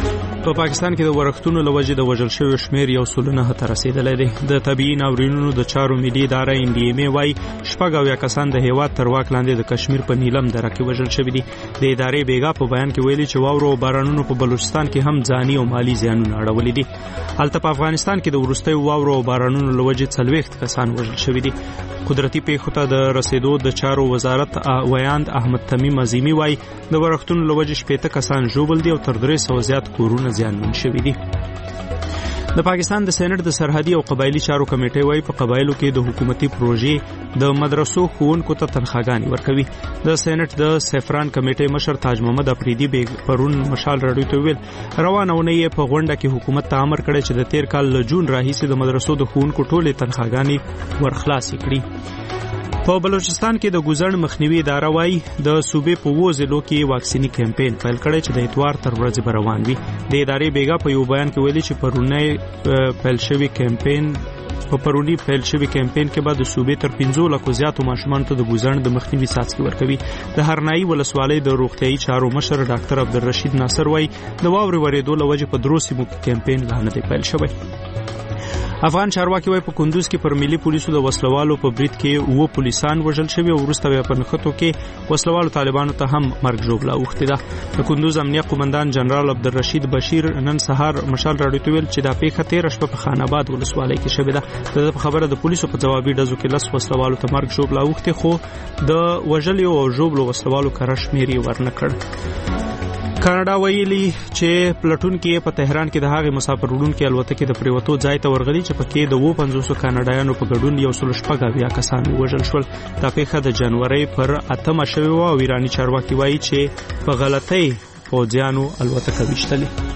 [SPEAKER 2] په پاکستان کې د ورښتونو له وجې د وژل شویو شمېر یو سل نه ته رسیدلی دی. د طبیعي ناورینونو د چارو ملي اداره ان ډي ام ای وايي شپږ اویا کسان د هیواد تر واک لاندې د کشمیر په نیلم دره کې وژل شوي دي. د ادارې بیګا په بیان کې ویلي چې واورو او بارانونو په بلوچستان کې هم ځاني او مالي زیانونه اړولي دي. هلته په افغانستان کې د وروستیو واورو او بارانونو له وجې څلوېښت کسان وژل شوي دي. قدرتي پیښو ته د رسیدو د چارو وزارت ویاند احمد تمیم عظیمی وايي د ورښتونو له وجې شپېته کسان ژوبل دي او تر درې سوه زیات کورونه زیانمن شوي دي. د پاکستان د سېنات د سرحدي او قبایلی چارو کمیټې وايي په قبایلو کې د حکومتي پروژې د مدرسو ښوونکو ته تنخواګانې ورکوي. د سېنات د سفران کمیټې مشر تاج محمد افریدي بیگ پرون مشال راډیو ته ویل روانه اونۍ په غونډه کې حکومت ته امر کړی چې د تیر کال له جون راهیسې د مدرسو د ښوونکو ټولې تنخواګانې ورخلاصې کړي. په بلوچستان کې د ګوزړ مخنیوي اداره وايي د صوبې په وو ضلعو کې واکسینی کمپاین پیل کړی چې د اتوار تر ورځې به روان وي. د ادارې بیګا په یو بیان کې ویلي چې پرونی پیل شوی کمپاین په پرونی پیل شوی کمپاین کې به د صوبې تر پنځه لکو زیاتو ماشومانو ته د ګوزړ د مخنیوي څاڅکي ورکوي. د هرنایي ولسوالۍ د روغتیايي چارو مشر ډاکټر عبدالرشید ناصر وايي د واورې ورېدو له وجې په درو سیمو کې کمپاین لا نه دی پیل شوی. افغان چارواکي وايي په کندوز کې پر ملي پولیسو د وسلوالو په برید کې اوه پولیسان وژل شوي او وروسته بیا په نښتو کې وسلوالو طالبانو ته هم مرګ ژوبله اوښتې ده. د کندوز امنیه قومندان جنرال عبدالرشید بشیر نن سهار مشال راډیو ته ویل چې دا پیښه تېره شپه په خان آباد ولسوالۍ کې شوې ده. د ده په خبره د پولیسو په ځوابي ډزو کې لس وسلوالو ته مرګ ژوبله اوښتې خو د وژلیو او ژوبلو وسلوالو کره شمېر یې ورنه کړ. کاناډا ویلي چې پلټون کې په تهران کې د هغې مسافر وړونکي الوتکې د پریوتو ځای ته ورغلي چې پکې د اووه پنځوسو کاناډایانو په ګډون یو سل شپږ اویا کسان ووژل شول. دا پیښه د جنورۍ پر اتمه شوې وه او ایراني چارواکي وایي چې په غلطۍ پوځیانو الوتکه ویشتلې.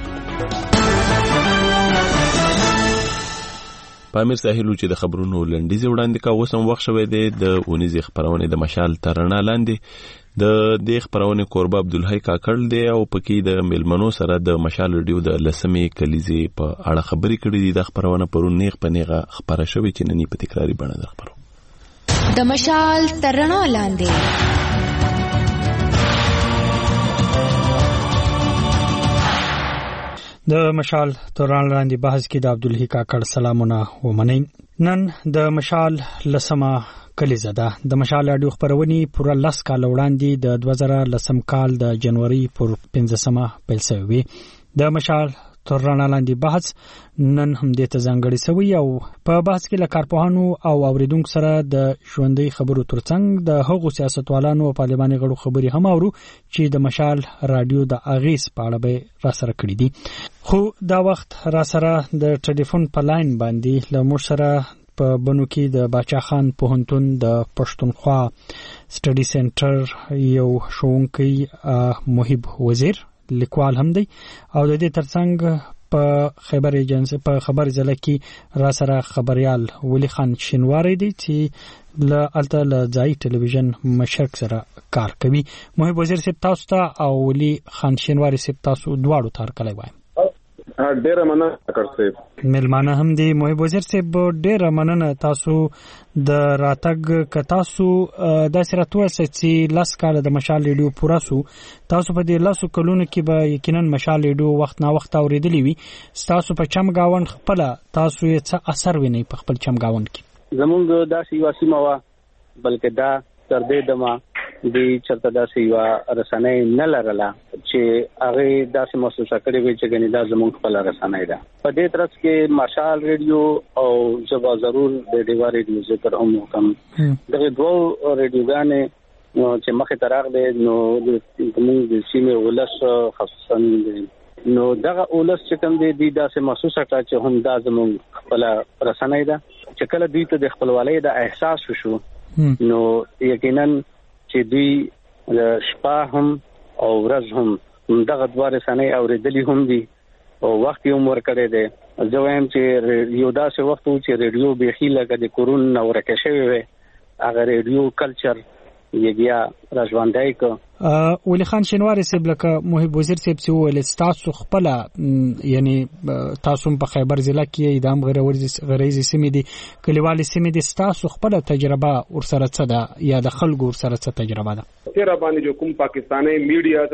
[SPEAKER 1] پامیر ساحل چې د خبرونو لنډیزې وړاندې کا اوس هم وخت شوی دی د اونیزې خپرونې د مشال تر رڼا لاندې د دې خپرونې کوربه عبدالحی کاکړ دی او پکې د میلمنو سره د مشال ریډیو د لسمې کلیزې په اړه خبرې کړې دي. د خپرونه پرون نیغ په نیغه خپره شوې چې نننی په تکراري بڼه ده خپرو
[SPEAKER 6] د مشال تر رڼا لاندې.
[SPEAKER 19] د مشال تر رڼا لاندې بحث کې د عبدالحی کاکړ سلامونه ومنئ. نن د مشال لسمه کلیزه ده. د مشال راډیو خپرونې پوره لس کاله وړاندې د دوه زره لسم کال د جنوري پر پنځمه پیل شوې وي. د مشال تر رڼا لاندې بحث نن هم دې ته ځانګړی شوی او په بحث کې له کارپوهانو او اوریدونکو سره د ژوندۍ خبرو ترڅنګ د هغو سیاستوالانو او پارلماني غړو خبرې هم اورو چې د مشال راډیو د اغیز په اړه به را سره کړي دي. خو دا وخت را سره د ټلیفون په لاین باندې له موږ سره په بنو کې د باچا خان پوهنتون د پښتونخوا سټډي سنټر یو ښوونکی محب وزیر لیکوال هم دی او د دې ترڅنګ په خبر ایجنسی په خبر ځله کې را سره خبريال ولی خان شینواری دی چې ل الته ل ځای ټلویزیون مشرک سره کار کوي. محب وزیر صاحب تاسو ته او ولی خان شینواری صاحب تاسو دواړو تار کلی وایم.
[SPEAKER 20] ډیره مننه کړسه
[SPEAKER 19] ملمانه هم دی. محب وزیر صاحب ډیره مننه تاسو د راتګ ک تاسو د سراتو چې لاس کال د مشال ریډیو پورا سو تاسو په دې لاسو کلونو کې به یقینا مشال ریډیو وخت نا وخت اوریدلی وي. تاسو په چمګاون خپل تاسو یې څه اثر ویني په خپل چمګاون کې؟
[SPEAKER 20] زمونږ د سیواسي موا بلکې دا تر دې دمه د چرته د سیوا رسنۍ نه لرله چې هغه داسې محسوسه کړې وي چې ګنې دا زموږ خپل رسنۍ ده. په دې ترڅ کې مشال ریډیو او جواب ضرور د دیوا ریډیو ذکر هم وکم. دغه دوه ریډیوګانې چې مخې ته راغلي نو زموږ د سیمې ولس خصوصا نو دغه ولس چې کوم دی داسې محسوسه کړه چې هم دا زموږ خپل رسنۍ ده. چې کله دوی ته د خپلوالۍ د احساس وشو نو یقینا چې دوی شپه هم او ورځ هم دغه دوه رسنۍ اوریدلي هم دي او وخت یې هم ورکړی دی. زه وایم چې یو داسې وخت و چې ریډیو بیخي لکه د کورون نه ورکه شوی وی. هغه ریډیو کلچر یې بیا را ژوندی کړ
[SPEAKER 19] ولی خان شینواری صاحب لکه محب وزیر صاحب چې وویل تاسو خپل یعنی تاسو په خیبر ضلع کې د هم غریزي سیمې دي کلیوالي سیمې دي تاسو خپل تجربه ورسره څه ده یا د خلکو ورسره څه تجربه ده
[SPEAKER 21] تیر باندې جو کوم پاکستاني میډیا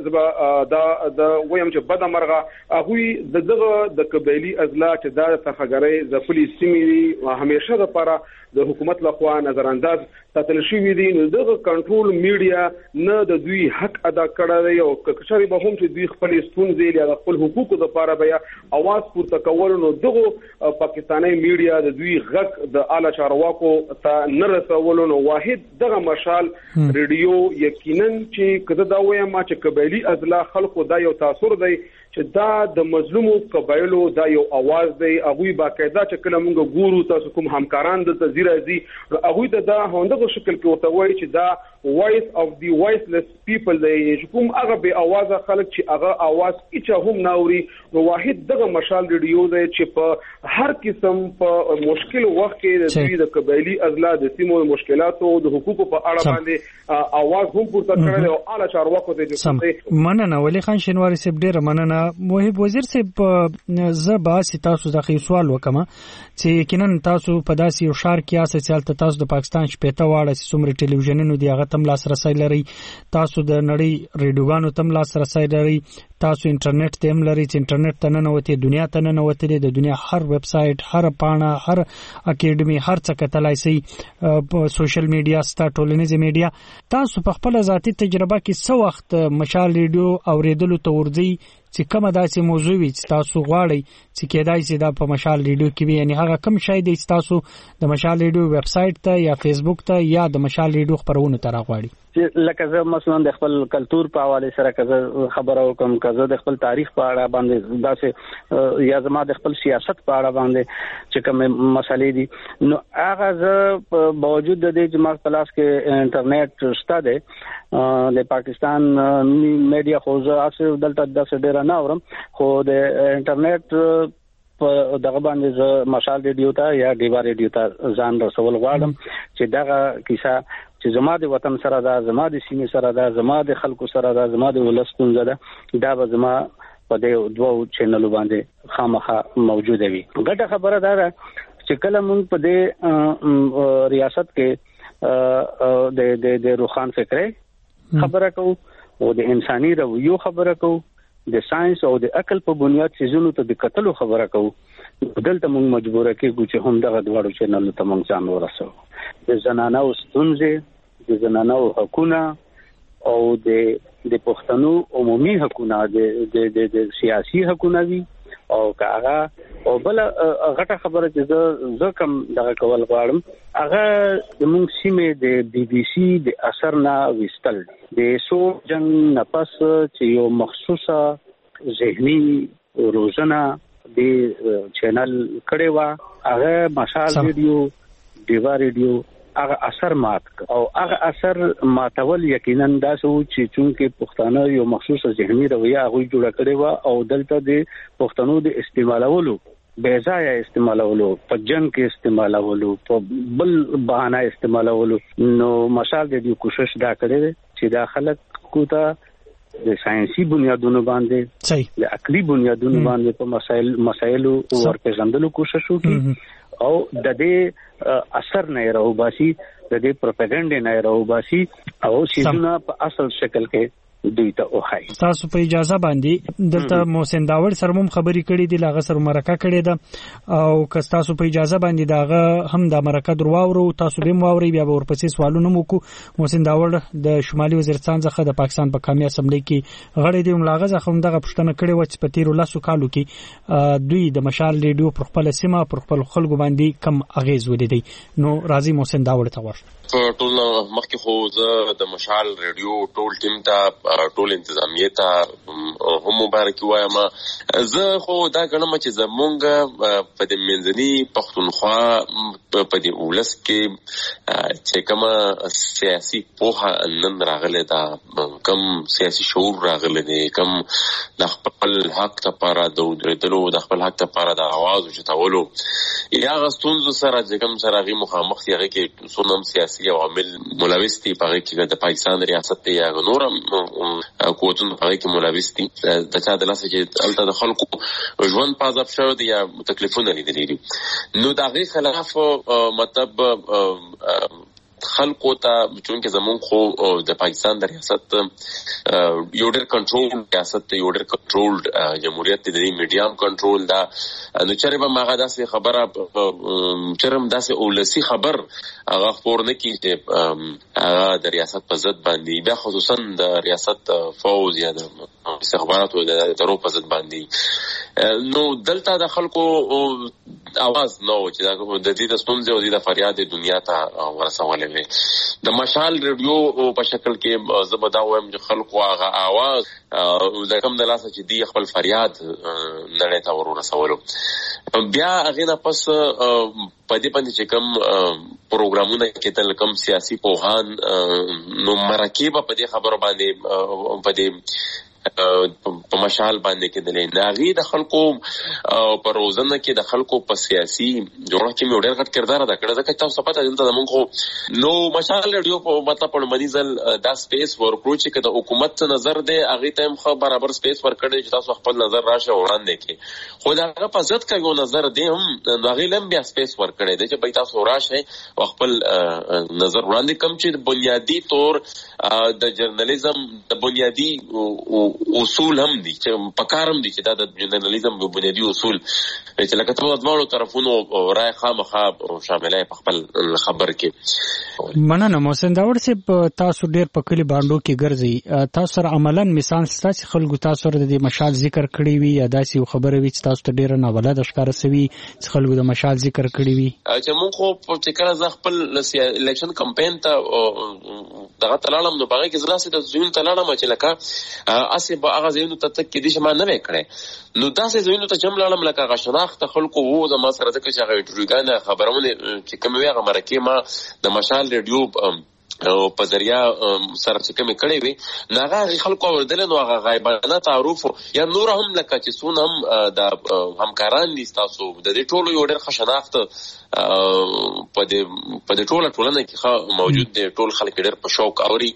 [SPEAKER 21] د د د ویم چې بد مرغه هغه دغه د قبایلی ازلا چې د ترخګری د پولیس سیمې همیشه د لپاره د حکومت لخوا نظر انداز ساتل شوی دي نو دغه کنټرول میډیا نه د دوی حق ادا کړی دی او کچاري به هم چې دوی خپل ستونزې یا خپل حقوقو لپاره بیا اواز پورته کول نو دغه پاکستاني میډیا د دوی غږ د اعلی چارواکو ته نه رسول نو واحد دغه مشال ریډیو یقینا چې کده دا وایم چې قبایلی ازلا خلکو دا یو تاثیر دی چې دا د مظلومو قبایلو دا یو आवाज دی هغه باقاعده چې کله موږ ګورو تاسو کوم همکاران د تزیرازي هغه ته دا هوندغه شکل کې وته وایي چې دا voice of the voiceless people دی چې کوم هغه به आवाज خلک چې هغه आवाज هیڅ هم ناوري نو واحد دغه مشال ریډیو دی چې په هر قسم په مشکل وخت کې د قبایلی ازلا د سیمو مشکلاتو د حقوقو په اړه باندې आवाज هم پورته کړی او اعلی چارواکو ته
[SPEAKER 19] چې مننه ولی خان شینواری صاحب ډیر مننه محب وزیر صاحب زبا سی تاسو د خې سوال وکم چې یقینا تاسو په داسې یو شار کې اساس چې تاسو د پاکستان شپېته واړه سیمه ټلویزیونونو دی هغه تم لاس رسای لري تاسو د نړۍ ریډیوګانو تم لاس رسای لري تاسو انټرنیټ ته هم لري چې انټرنیټ ته نه وته دنیا ته نه وته د دنیا هر ویب سټ هر پاڼه هر اکیډمي هر څه کتلای شي په سوشل میډیا ستا ټولنیز میډیا تاسو په خپل ذاتی تجربه کې څو وخت مشال ریډیو اوریدلو ته ورځي چې کومه داسې موضوع وي چې تاسو غواړئ چې کېدای شي دا په مشال ریډیو کې وي یعنی هغه کوم شی دی چې تاسو د مشال ریډیو ویب سټ ته یا فیسبوک ته یا د مشال ریډیو خبرونه ته راغواړئ
[SPEAKER 20] لکه زه مثلا د خپل کلچر په حواله سره کزه خبره وکم کزه د خپل تاریخ په اړه باندې داسې یا زما د خپل سیاست په اړه باندې چې کوم مسالې دي نو هغه زه په باوجود د دې چې ما په لاس کې انټرنیټ شته دی د پاکستان میډیا خو زه اصل دلته د ډیر نه اورم خو د انټرنیټ په دغه باندې ز مشال ریډیو ته یا ډیوا ریډیو ته ځان رسول غواړم چې دغه کیسه چې زما د وطن سره دا زما د سیمې سره دا زما د خلکو سره دا زما د ولستون زده دا به زما په دې دوه چینلو باندې خامخا موجود وي ګټه خبره ده چې کله موږ په دې ریاست کې د د د روخان فکرې خبره کوو او د انساني رویو خبره کوو د ساينس او د عقل په بنیاد سيزونو ته د قتل خبره کوو دلته موږ مجبور کېږو چې هم دغه دواړو چینلونو ته موږ ځان ورسو د زنانو ستونزې د زنانو حقوقونه او د د پښتنو عمومي حقوقونه د د د سیاسي حقوقونه وي او کاغه او بل غټه خبره چې زه کوم دغه کول غواړم هغه د موږ سیمه د بي بي سي د اثر نه وستل د سو جنگ نفس چې یو مخصوصه ذهني روزنه د چینل کړي وا هغه مشال ریډیو دیوا ریډیو هغه اثر مات او هغه اثر ماتول یقینا دا سو چې چونکه پښتانه یو مخصوصه ذهني رویه هغه جوړ کړي وا او دلته د پښتنو د استعمالولو بے ځای استعمالولو په جنگ کې استعمالولو په بل بهانه استعمالولو نو مشال دې کوشش دا کړي چې دا خلک کوته د ساينسي بنیادونو باندې
[SPEAKER 19] صحیح
[SPEAKER 20] د عقلي بنیادونو باندې په مسائل مسایلو ورپېژندلو کوشش وکړي او د دې اثر نه راو باسي د دې پروپاګاندا نه راو باسي او شیزونه په اصل شکل کې دوی ته وخای
[SPEAKER 19] تاسو په اجازه باندې دلته محسن داوړ سره مم خبري کړې دي لاغه سره مرکه کړې ده او که تاسو په اجازه باندې داغه هم د مرکه درواورو تاسو به مواوري بیا ورپسې سوالونه مو کو محسن داوړ د شمالي وزیرستان څخه د پاکستان په قومي اسمبلی کې غړي دي لاغه ځخه هم دغه پښتنه کړې و چې په تیر لاسو کالو کې دوی د مشال ریډیو پر خپل سیمه پر خپل خلکو باندې کم اغیز ولیدي نو راضي محسن داوړ ته ورته
[SPEAKER 22] ټول مخکې خو زه د مشال ریډیو ټول ټیم ته ټول انتظامیه ته هم مبارک وایم زه خو دا غنم چې زمونږ په د منځني پښتونخوا په د ولس کې چې کومه سیاسي پوهه نن راغله دا کم سیاسي شعور راغله دی کم د خپل حق لپاره د ودرېدلو د خپل حق لپاره د आवाज او چتاولو یا غستونز سره چې کوم سره غي مخامخ دي هغه کې سونم سیاسي عوامل ملوث دي په کې د پاکستان ریاست یا نورم قوتونو په کې ملوث دي د چا د لاسه چې الته د خلکو ژوند په عذاب شو دي یا تکلیفونه لیدلي دي نو دا غي خلاف مطلب خلکو ته چونکه زمون خو د پاکستان د ریاست یو ډېر کنټرول ریاست یو ډېر کنټرول جمهوریت د دې میډیا کنټرول دا نو چېرې به ماغه داسې خبره چرم داسې اولسی خبر هغه خبر نه کیږي هغه د ریاست په ضد باندې بیا خصوصا د ریاست فوز یا د استخباراتو د درو په ضد باندې نو دلته د خلکو اواز نو چې د دې د ستونزې او د فریاد د دنیا ته ورسولې د مشال ریډیو په شکل کې زبدا وایم چې خلکو هغه आवाज د کوم د لاسه چې دی خپل فریاد نړۍ ته ورسولو بیا هغه نه پس په دې باندې چې کوم پروګرامونه کې تل کوم سیاسي پوهان نو مرکب په دې خبرو باندې په دې په مشال باندې کې دلې ناغي د خلکو په روزنه کې د خلکو په سیاسي جوړه کې مې ډېر غټ کردار ادا کړی ځکه تاسو پته دلته موږ نو مشال ریډیو په مطلب په منځل دا سپیس ورکړو چې د حکومت نظر دی هغه ته خو برابر سپیس ورکړي چې تاسو خپل نظر راشه وړاندې کې خو دا هغه په ځد کې یو نظر دی هم هغه لم بیا سپیس ورکړي دی چې په تاسو راشه خپل نظر وړاندې کوم چې بنیادی طور د جرنالیزم د بنیادی اصول هم دي چې پکارم دي چې دا د جرنالیزم په بنیادی اصول چې لکه ټول دواړو طرفونو رائے خامخا شاملای په خپل خبر کې
[SPEAKER 19] مننه محسن داور صاحب تاسو ډیر په کلی باندې کې ګرځي تاسو سره عملاً مثال ستاسو خلکو تاسو سره د مشال ذکر کړی وي یا داسې خبره وي چې تاسو ته ډیر نه ولادت ښکار سوي چې خلکو د مشال ذکر کړی وي
[SPEAKER 22] چې مونږ خو چې کله ز خپل الیکشن کمپاین ته دغه تلالم نو باغې کې زلاسه د زون تلالم چې لکه اسی به هغه زینو ته تک کې دي شمه نه وکړي نو داسې زینو ته جمع لالم لکه غشناخت خلکو وو د ما سره ځکه چې هغه انټروګانه خبرونه چې کوم وی هغه مرکه ما د مشال ریډیو او په ذریعہ سره چې کوم کړي وي ناغه خلکو وردل نو هغه غایبانه تعارف یا نور هم لکه چې سون هم د همکاران دي تاسو د دې ټولو یو ډېر خشناخت په دې په دې ټوله ټولنه کې موجود دي ټول خلک ډېر په شوق اوري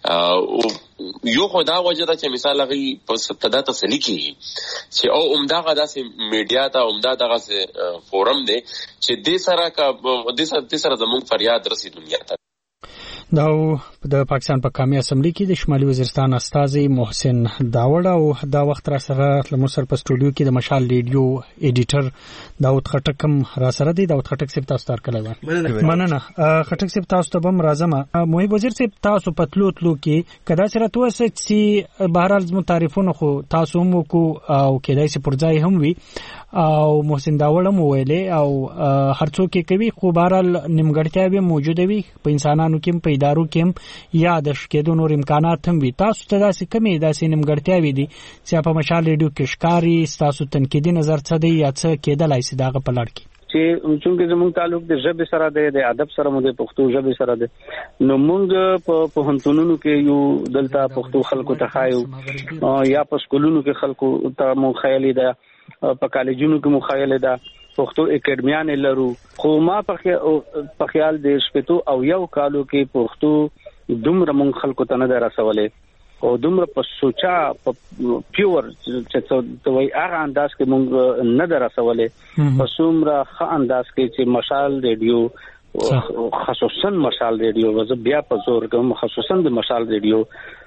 [SPEAKER 22] او یو خو دا وجه ده چې مثال هغه په ستدا تسلی کیږي چې او عمدہ داسې میډیا ته عمدہ دغه فورم دی چې د سره کا د سره زموږ فریاد رسي دنیا ته
[SPEAKER 19] دا د پاکستان په قومي اسمبلی کې د شمالي وزیرستان استاذ محسن داوړ او دا وخت را سره د مصر په سټوډیو کې د مشال ریډیو ایډیټر داوود خټکم را سره دی داوود خټک صاحب تاسو تر کړی مننه خټک صاحب تاسو ته بم راځم محب وزیر صاحب تاسو پتلو تلو کې کدا سره توسه چې بهرال زمو تعریفونه خو تاسو مو کو او کېدای شي پرځای هم وي او محسن داوړ مو ویلې او هرڅو کې کوي خو بهرال نیمګړتیا به موجوده وي په انسانانو کې په ادارو کې یا د شکېدو نور امکانات هم وي تاسو ته داسې کمی داسې نیمګړتیاوې دي چې په مشال ریډیو کې ښکاري تاسو تنقیدي نظر څه دی یا څه کېدلای شي دغه په لړ کې
[SPEAKER 20] چې چونکه زموږ تعلق د ژبې سره دی د ادب سره مو د پښتو ژبې سره دی نو موږ په پوهنتونونو کې یو دلته پښتو خلکو ته خایو یا په سکولونو کې خلکو ته مو خیالي ده په کالجونو کې مو خیالي ده پښتو اکیډمیان لرو خو ما په خیال د شپږو او یو کالو کې پښتو دومره مونږ خلکو ته نه درسولې او دومره په سوچا په پیور چې ته وای هغه انداز کې مونږ نه درسولې په څومره ښه انداز کې چې مشال ریډیو خصوصا مشال ریډیو وز بیا په زور کوم خصوصا د مشال ریډیو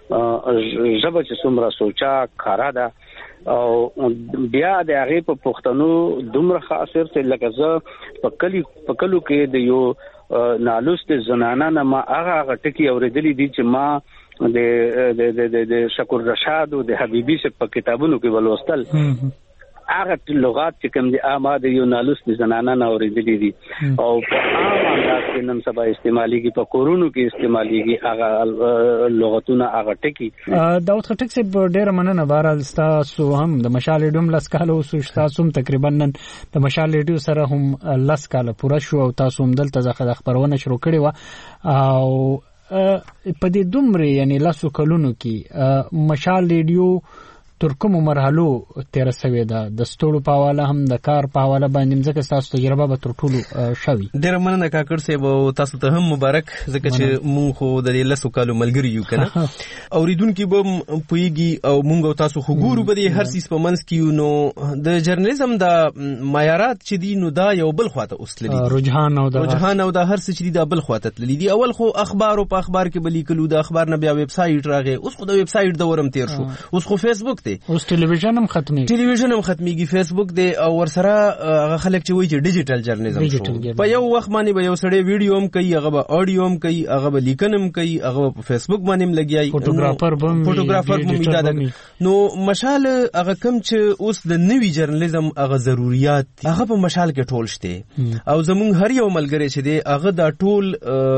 [SPEAKER 20] ژبه چې څومره سوچا کارا ده او بیا د هغه په پښتنو دومره خاصر چې لکه زه په کلی په کلو کې د یو نالوست زنانه نه ما هغه هغه ټکی اوریدلې دي چې ما د د د د شکر رشاد او د حبیبي څخه په کتابونو کې ولوستل هغه لغات چې کوم دي آماده یو نالوست زنانه نه اوریدلې دي او په عام انداز کې نن سبا استعماليږي په کورونو کې استعماليږي هغه لغتونه هغه ټکی
[SPEAKER 19] داوود خټک صاحب ډېر مننه بهرال تاسو هم د مشال ریډیو لس کاله اوسو تاسو هم تقریبا نن د مشال ریډیو سره هم لس کاله پوره شو او تاسو هم دلته ځخه خبرونه شروع کړې و او په دې دومره یعنی لاسو کلونو کې مشال ریډیو تر کومو مرحلو تیر شوی ده د ستړو په حواله هم د کار په حواله باندې ځکه تاسو تجربه به تر ټولو شوي.
[SPEAKER 3] ډېره مننه کاکړ صاحب او تاسو ته هم مبارک ځکه چې مونږ خو د دې لسو کالو ملګري یو که نه. اورېدونکي به پوهېږي او مونږ او تاسو خو ګورو به د هر څیز په منځ کې یو. نو د جرنالیزم د معیارات چې دي نو دا یو بل خواته اوس تللي دي،
[SPEAKER 19] رجحان او د
[SPEAKER 3] رجحان او د هر څه چې دي دا بل خواته تللي دي. اول خو اخبار او په اخبار کې به لیکلو، د اخبار نه بیا ویب سایټ راغی، اوس خو د ویب سایټ د ورم تیر شو، اوس خو فیسبوک دی،
[SPEAKER 19] اوس ټلویزیون هم ختمي
[SPEAKER 3] ټلویزیون هم ختميږي، فیسبوک دی او ورسره هغه خلک چې وایي چې ډیجیټل جرنالیزم شو. په یو وخت باندې به یو سړی ویډیو هم کوي، هغه به اډیو هم کوي، هغه به لیکنه هم کوي، هغه په فیسبوک باندې هم لګیایي،
[SPEAKER 19] فوټوګرافر به
[SPEAKER 3] فوټوګرافر هم ایجاد. نو مشال هغه کم چې اوس د نوي جرنالیزم هغه ضرورت دي هغه په مشال کې ټول شته. او زمونږ هر یو ملګری چې دی هغه دا ټول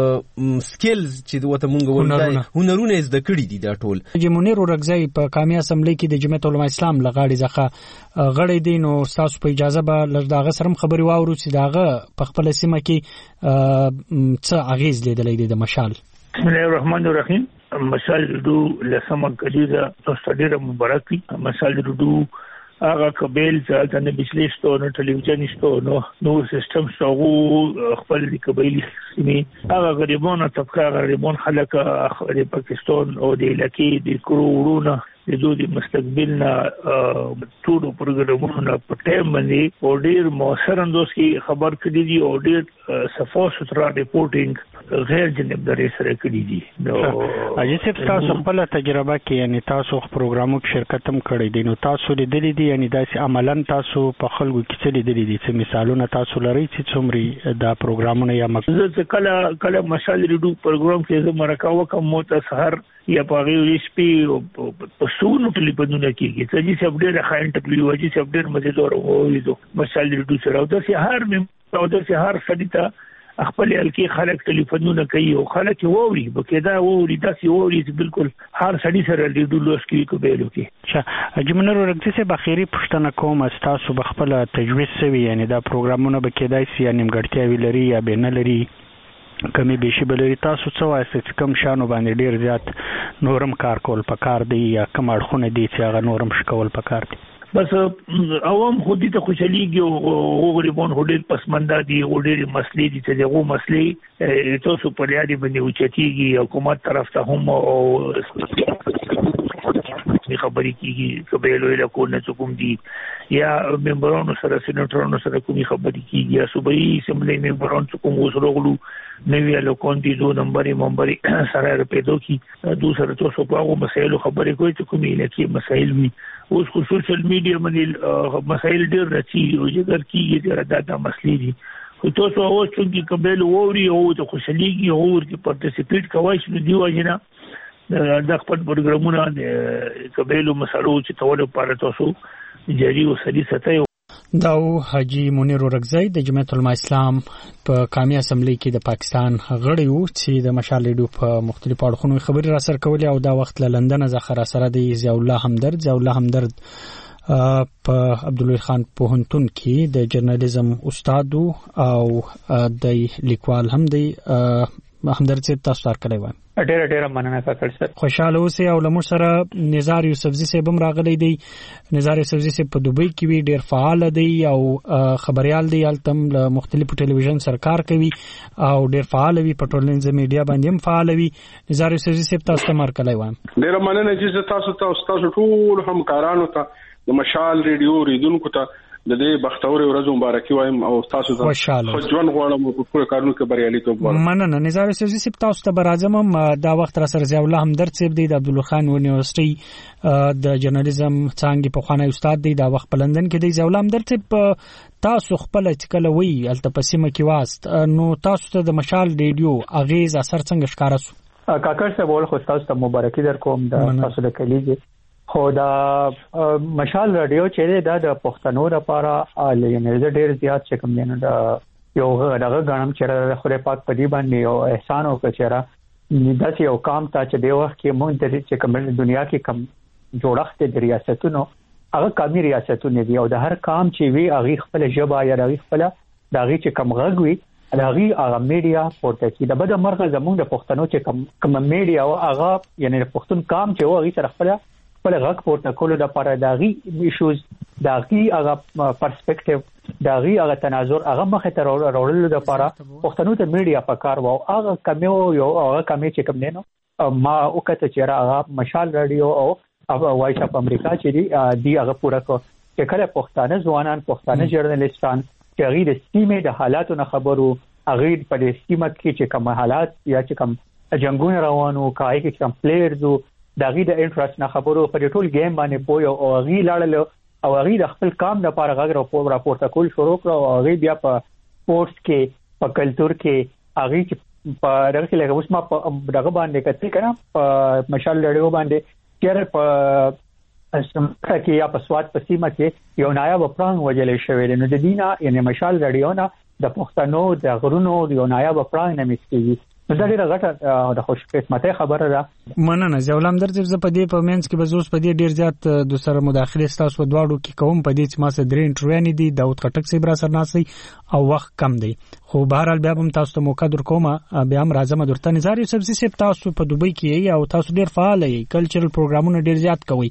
[SPEAKER 3] سکلز چې وته مونږ ولدای هنرونه زده کړی دي دا ټول.
[SPEAKER 19] منیر ورغزی په قومي اسمبلی کې د جمعیت علماء اسلام لغاړي ځخه غړی دی. نو تاسو په اجازه به لږ سره خبري واورو چې داغه په خپل سیمه کې څه اغیز لیدلې دي د مشال.
[SPEAKER 4] بسم الله الرحمن الرحیم. مشال دو لسمه کلیزه تاسو ډیره مبارک وي. مشال دو هغه قبیل چې د بجلی شته نو ټلویزیون شته نو نو سیستم شغو خپل د قبیل سیمه هغه غریبانه طبقه غریبان خلک د پاکستان او د علاقې د کروڑونه د دوی مستقبلنا ټول پروګرامونه په ټیم باندې او ډیر موثر انداز کې خبر کړي دي او ډیر صفا سترا ریپورټینګ غیر جانبداري سره کړي دي.
[SPEAKER 19] نو اجازه تاسو خپل تجربه کې یعنی تاسو خپل کې شرکت هم کړی دي، نو تاسو لیدلې دي یعنی داسې عملاً تاسو په خلکو کې څه لیدلې دي، څه مثالونه تاسو لرئ چې څومره دا پروګرامونه یا مقصد
[SPEAKER 4] کله کله مشال ریډو پروګرام کې زه مرکه وکم مو ته سحر یا پاغي ریسپي په سونو ټلیفونونه کېږي چې چې اپډیټ خاين ټکلی وځي چې اپډیټ مزیدور وایي دو مشال ریډو سره او د هر مې او د هر سړی خپل الکی خلک ټلیفونونه کوي او خلک ووري بکدا ووري داسې ووري چې بالکل هر سړی سره لیدو لوس کې کوبېلو کې.
[SPEAKER 19] چې اجمنر ورګدي سه بخیری پښتنه کوم تاسو بخپل تجویز سوي یعنی دا پروګرامونه بکدای سي یعنی نیمګړتیا ویلري یا بینه لري کمی بیشي بلري، تاسو څه وایي چې کم شانو باندې ډیر زیات نورم کار کول پکار دی یا کم اړخونه دي چې هغه نورم شکول پکار دي؟
[SPEAKER 4] بس عوام خودی ته خوشاليږي او غریبان هډیر پسمنده دي او ډېر مسلې دي چې دغه مسلې تاسو په لاري باندې اوچتيږي حکومت طرف ته هم او خبرې کیږي قبیلو علاقو نه کوم دي یا ممبرانو سره سېنیټرانو سره کومي خبرې کیږي یا صوبایي اسمبلی ممبرانو کوم وسروغلو نوی الکون دي دو نمبر ممبر سره پیدا کی دوسر تاسو په هغه مسایلو خبرې کوي چې کومي لکه مسایل وي اوس خو سوشل میډیا باندې مسایل ډېر راځي او ذکر کیږي دا د مسلې دي خو تاسو اوس چې قبیل ووري او د خوشاليږي او ورته پارټیسیپیټ کوي چې دی وایي د خپل پروګرامونه د قبیلو مسلو چې تول لپاره تاسو جاری او سړي ساتي.
[SPEAKER 19] دا حاجی منیر ورغزی د جمعیت علماء اسلام په قومي اسمبلی کې د پاکستان غړی وو چې د مشال ریډیو په مختلفو اړخونو خبري را سره کولې او دا وخت له لندن څخه را سره دی ضیاء الله همدرد ضیاء الله همدرد په عبدالوهی خان پوهنتون کې د جرنالیزم استاد او د لیکوال هم دی. همدرد صاحب تاسو سره کړی و
[SPEAKER 23] ډېر ډېر مننه کاکړ صاحب.
[SPEAKER 19] خوشاله اوسئ او له موږ سره نزار یوسفزي صاحب هم راغلی دی. نزار یوسفزي صاحب په دوبۍ کې وی ډېر فعال دی او خبريال دی، التم له مختلفو ټلویزیون سرکار کوي او ډېر فعال وي، په ټولنیز میډیا باندې هم فعال وي. نزار یوسفزي صاحب تاسو ته مرکلی وایم.
[SPEAKER 21] ډېر مننه چې تاسو ته تاسو ټول همکارانو ته د مشال ریډیو ریډونکو ته د دې بختور ورځو مبارکي وایم او تاسو ته خوشحال غواړم په ټول کارونو کې بریالیتوب غواړم.
[SPEAKER 19] مننه. نزار یوسفزي صاحب تاسو ته برازم دا وخت را سره ضیاء الله همدرد صاحب دی د عبدالله خان یونیورسيټي د جرنالیزم څنګه په خوانی استاد دی، دا وخت په لندن کې دی. ضیاء الله همدرد صاحب تاسو خپل چکل وی التپسیمه کې واست، نو تاسو ته د مشال ریډیو اغیز اثر څنګه ښکارا سو؟
[SPEAKER 23] کاکړ صاحب ول خو تاسو ته مبارکي درکوم د تاسو د کلیږي خو دا مشال رادیو چې دا د پښتنو لپاره لینې ډېر زیات چې کوم نه دا یو دغه غنم چې خدای پاک په دې باندې یو احسان او کچره دا چې یو کام ته چې د وخت کې مونږ د چې کوم دنیا کې کم جوړښت د ریاستونو هغه کامي ریاستونه دي او د هر کام چې وی هغه خپل ژبه یا هغه خپل دغه چې کم غږ وي هغه هغه میډیا پورته کی د بده مرغه زموږ د پښتنو چې کم کم میډیا او هغه یعنی د پښتون کام چې هغه سره خپل خپل غږ پورته کولو لپاره داغي ایشوز داغي هغه پرسپیکټیو داغي هغه تناظر هغه مخه ته راوړل لپاره پښتنو ته میډیا په کار وو هغه کمیو یو هغه کمی چې کوم نه ما وکړه چې هغه مشال رادیو او وایس اپ امریکا چې دی دی هغه پورا کو چې کله پښتانه ځوانان پښتانه جرنالستان چې هغه د سیمې د حالاتو نه خبرو هغه په دې سیمه کې چې کوم حالات یا چې کوم جنگونه روانو کای کې کوم پلیئرز دغه د انټرست نه خبرو په ټول گیم باندې پوي او هغه لاړل او هغه د خپل کام لپاره غږ راپورته کول شروع کړ او هغه بیا په سپورتس کې په کلچر کې هغه چې په دغه کې لکه اوس ما په دغه باندې کتل کنه په مشال رادیو باندې چیرې په اسمکه کې یا په سواد په سیمه کې یو نایاب پرنګ وجلې شوی دی نو د دینه یعنی مشال رادیو نه د پښتنو د غرونو یو نایاب پرنګ نه مسکیږي نو دا ډیره غټه د خوش قسمته خبره ده
[SPEAKER 19] مننه زولام درځ زه په دې په مینس کې بزوس په دې ډیر زیات د سره مداخله ستاسو په دواړو کې کوم په دې چې ما سره درې انټرویو نه دي داوود خټک سی برا سره ناسي او وخت کم دی خو بهر حال بیا هم تاسو ته موقع درکوم بیا هم راځم درته نظر یو سبسي سپ تاسو په دوبۍ کې او تاسو ډیر فعال یې کلچرل پروګرامونه ډیر زیات کوي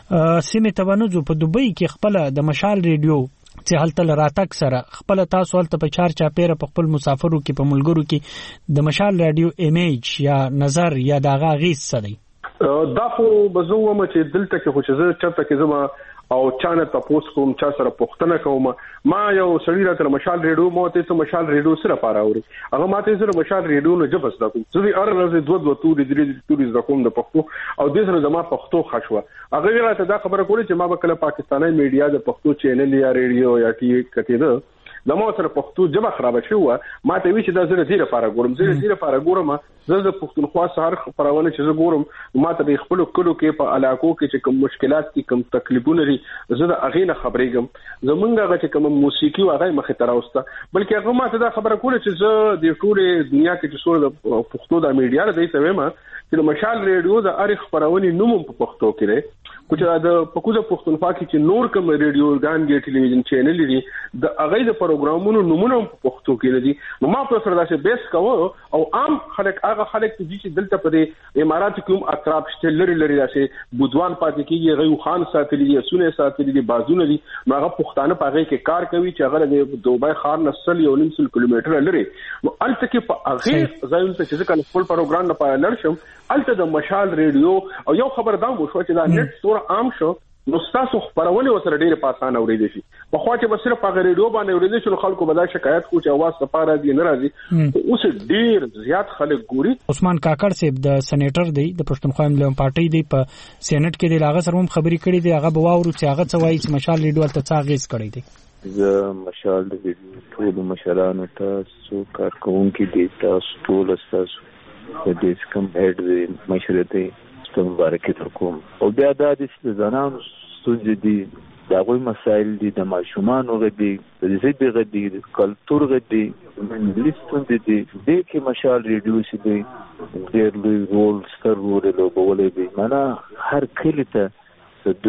[SPEAKER 19] سیمه تبانوزو په دوبۍ کې خپل د مشال ریډیو چې هلته راتک سره خپل تاسو هلته په چار چاپیره په خپل مسافرو کې په ملګرو کې د مشال رادیو ایمیج یا نظر یا د غاغیس سره
[SPEAKER 21] دا خو بزوم چې دلته کې خو چې زه چرته کې زما او چانه تاسو کوم چا سره پښتنه کوم ما یو سړی راته مشال ریډیو مو ته مشال ریډیو سره پاراوري هغه ماته سره مشال ریډیو نه جبس دا کوم زه ار ورځ دوه دوه توري درې توري ز کوم د پښتو او د سره زما پښتو خښوه هغه راته دا خبره کوله چې ما به کله پاکستاني میډیا د پښتو چینل یا ریډیو یا ټي وي کته د مو سره پښتو جبه خراب شو ما ته وی چې دا زره زیره لپاره ګورم زره زیره لپاره ګورم زه د پښتونخوا سره خبرونه چې زه ګورم ما ته د خپل کلو کې په علاقو کې چې کوم مشکلات دي کوم تکلیفونه لري زه د اغه نه خبرېږم زمونږ هغه چې کوم موسیقي او هغه مخه تراوسته بلکې هغه ما ته دا خبره کوله چې زه د ټول دنیا کې چې څور د پښتو د میډیا لري ته وایم چې مشال ریډیو د اړ خبرونه نوم په پښتو کې لري کومه د پکوزه پښتونخوا کې چې نور کوم ریډیو ګان کې ټلویزیون چینل لري د هغه د پروګرامونو نمونه په پښتو کې لري نو ما په سره داسې بیس کوو او عام خلک هغه خلک چې دلته په امارات کې هم اطراف شته لري لري داسې بودوان پاتې کېږي غيو خان ساتلي دي سونه ساتلي دي بازونه دي نو هغه پښتانه په هغه کې کار کوي چې هغه د دوبای خار نسل یو نیم سل کیلومتر لري نو الته کې په هغه ځایونو ته چې کله خپل پروګرام نه پاره لړشم الته د مشال ریډیو او یو خبر دا مو شو چې دا نت سور عام شو نو تاسو خبرونه وسره ډیره په اسانه اورېدئ شي په خوا چې بس صرف هغه ریډیو باندې اورېدئ شي خلکو به دا شکایت کوي چې اواز سپاره دي نه راځي اوس ډیر زیات خلک ګوري
[SPEAKER 19] عثمان کاکړ صاحب د سېنیټر دی د پښتونخوا ملي پارټي دی په سېنات کې د لاغه سره هم خبري کړې دي هغه بواورو چې هغه څه وایي چې مشال ریډیو ته څاغیز کړی دی
[SPEAKER 5] زه مشال ریډیو ټول مشرانو ته سو کارکونکو دي تاسو ټول تاسو د دې کوم هډ مشرته ستاسو مبارکي ترکوم او بیا د دې ځانانو ستونزې دي دا غوي مسائل دي د ماشومان غدي د زیبي غدي د کلچر غدي من لیستون دي د دې کې مشال ریډیو سي دي ډېر لوی رول ستر رول لوبولې دي معنا هر کلی ته د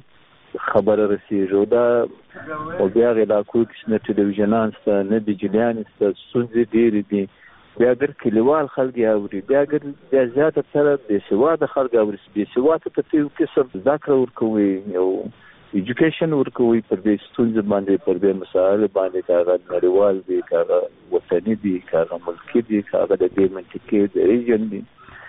[SPEAKER 5] دوی خبره رسیږي دا او بیا غلا کوي چې ټلویزیونان ست نه دي جلیان ست ستونزې ډېر دي بیا ګر کلیوال خلک اوري بیا ګر بیا زیاته تر د سواد خلک اوري د سواد ته تیو کسب ذکر ورکوي یو ایجوکیشن ورکوي پر دې ستونزې باندې پر دې مسائل باندې کاغه نړیوال دي کاغه وطني دي کاغه ملکي دي کاغه د دې منطقې د ریجن دي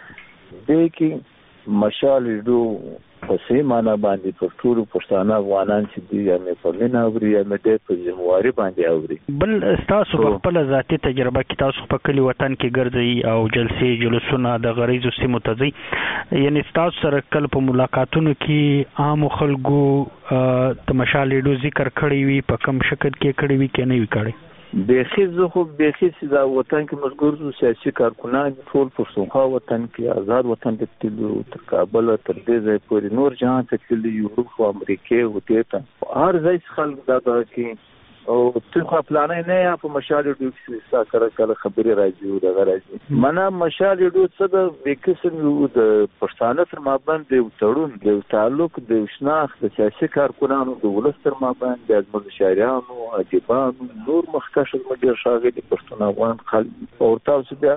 [SPEAKER 5] د کې مشال ریډیو په سي معنا باندې پر ټول پښتانه افغانان چې دي یا مې په مینا اوري یا مې د په ذمہواري باندې اوري
[SPEAKER 19] بل تاسو په خپل ذاتي تجربه کې تاسو په کلی وطن کې ګرځي او جلسې جلوسونه د غریزو سیمو ته ځي یعنی تاسو سره کله په ملاقاتونو کې عام خلکو د مشال ریډیو ذکر کړی وي په کوم شکل کې کړی وي کې نه وي کړی
[SPEAKER 5] بیخي زه خو بیخي دا وطن کې مشغول سیاسي کارکونان ټول پښتونخوا وطن کې آزاد وطن ته تللو تر کابل تر دې ځای پورې نور جهان ته تللي یورپ او امریکا وته ته هر ځای خلک دا کې او څه خپلانه نه یا په مشال ریډیو کې څه کار کله خبري راځي او دا راځي منا مشال ریډیو څه د وکسن یو د پښتانه تر مابین د تړون د تعلق د شناخت د سیاسي کارکونانو د ولس تر مابین د مشاعرانو ادیبانو نور مخکښ مډیر شاغلي پښتون افغان خلک او تاسو بیا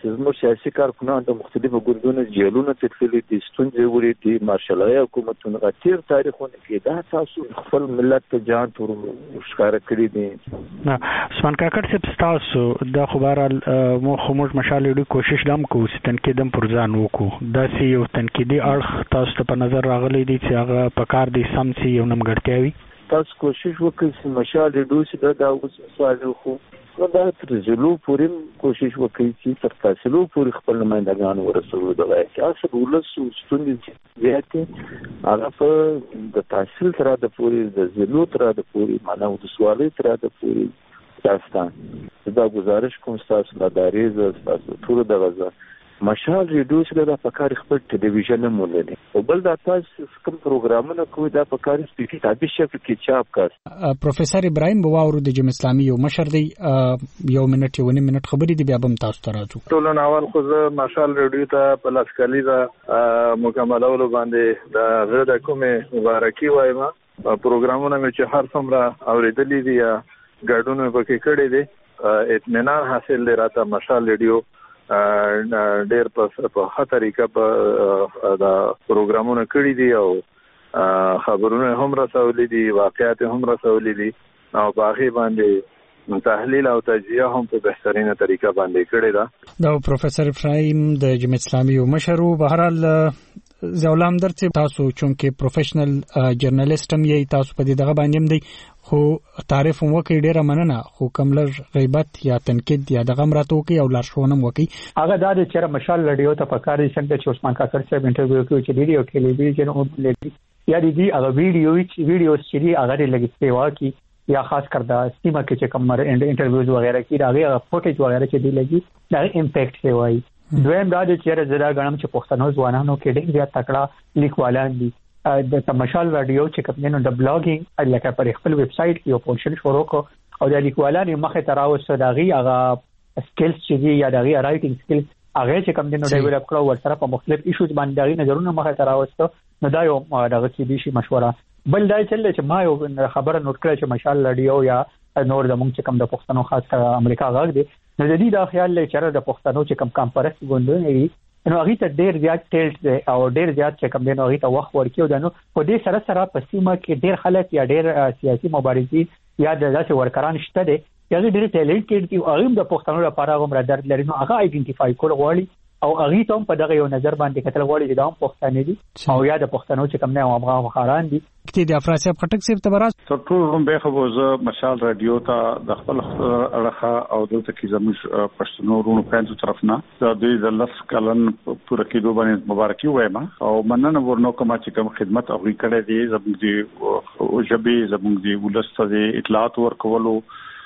[SPEAKER 5] زموږ سیاسي کارکنان د مختلفو ګوندونو جیلونو تدخلي دي ستونزې وړي دي مارشالای حکومتونه غتیر تاریخونه کې دا تاسو خپل ملت ته جان تور ښکار کړی دي.
[SPEAKER 8] نه عثمان کاکړ صاحب تاسو د خبرال مو خموج مشال ډېر کوشش دم کو ستن کې دم پر ځان وکړو دا سی یو تنقیدي اړخ تاسو ته په نظر راغلی دي چې هغه په کار دي سم سی یو نمګړتیاوي
[SPEAKER 5] تاسو کوشش وکړئ چې مشال ډوسی دا د اوس سوال خو نو دا تر زلو پورې کوشش وکړي چې تر تاسو پورې خپل نمائندګان ورسوي دا چې اصل ولسو ستوندې زیاتې هغه په د تحصیل تر د پورې د زلو تر د پورې معنا د سوالي تر د پورې داستان دا گزارش کوم تاسو لا داریز تاسو ټول د غزا مشال ریډیو چې دا په کار خپل ټلویزیون مولني او بل دا تاسو کوم پروګرامونه کوي دا په کار سپیډي تابع شکل کې چاپ کړ.
[SPEAKER 19] پروفیسور ابراهیم بواورو د جمهوریت اسلامي یو مشر دی یو منټ یو نیم منټ خبرې دی بیا به تاسو ته راځو.
[SPEAKER 9] ټول ناول خو زه مشال ریډیو ته په لاسکالي دا مکملولو باندې دا غره کومه مبارکي وایم پروګرامونه مې چې هر څومره اوریدلې دي یا ګډون پکې کړی دی اطمینان حاصل دی راته مشال ریډیو ډېر په ښه طریقه په دا پروګرامونه کړي دي او خبرونه هم رسولي دي واقعیت هم رسولي دي او په هغې باندې تحلیل او تجزیه هم په بهترینه طریقه باندې کړې ده.
[SPEAKER 19] دا پروفیسور ابراهیم د جمهوریت اسلامي یو مشر و بهرحال زولام درته تاسو چونکه پروفیشنل جرنالیست هم یې تاسو په دې دغه باندې دی خو تعریف هم وکړي ډیره مننه خو کوملر غیبت یا تنقید یا دغه مراتو کې او لارښوونه وکړي
[SPEAKER 23] هغه د چیرې مشال لډیو ته په کار دي څنګه چې عثمان کاکړ صاحب انټرویو کوي چې ډیری او ټلویزیون او لګي یا دي هغه ویډیو ویډیوز چې هغه لګي سیوا کی یا خاص کر دا سیمه کې چې کوم انټرویوز وغیرہ کې هغه فوټیج وغیرہ چې دی لګي دا امپیکټ سیوای دویم دا چې چیرې زړه غنم چې پښتنو ځوانانو کې ډېر زیات تکړه لیکوالان دي د تمشال رادیو چې کوم د بلاګینګ لکه پر خپل ویب سټ کې یو پورشن شروع کو او د لیکوالانو مخه تراوسه دغه هغه سکلز چې دی یا دغه رائټینګ سکلز هغه چې کوم د ډیولپ کړو ورسره په مختلف ایشوز باندې دغه نظرونه مخه تراوسه نو دا یو دغه چې دی شي مشوره بل دا چې ما یو خبره نوٹ کړه چې مشال رادیو یا نور د مونږ چې کوم د پښتنو خاص کر امریکا غږ دی نو د دې د خیال لري چې د پښتنو چې کوم کمپرس ګوندونه دي نو هغه ته ډیر زیات ټیلټ دی او ډیر زیات چې کوم دی نو هغه ته وخت ورکیو د نو په دې سره سره په سیمه کې ډیر خلک یا ډیر سیاسي مبارزین یا د داسې ورکران شته دي چې ډیر ټیلنټډ دي او هغه د پښتنو لپاره هم را درد لري نو هغه آیډنټیفای کول غواړي او هغه ته هم په دغه یو نظر باندې کتل غواړي چې دا هم پښتانه دي او یا د پښتنو چې کوم نه هغه مخاران دي
[SPEAKER 19] کې د افراسیاب خټک صاحب تبراز
[SPEAKER 9] تر ټول هم به خو زه مشال رادیو ته د خپل اړخه او دلته کې زموږ پښتنو ورونو پنځو طرف نه د دوی د لس کلن پوره کېدو باندې مبارکي وایم او مننه ورنو کوم چې کوم خدمت او کړه دي زموږ دي او جبي زموږ دي ولسته دي اطلاعات ورکولو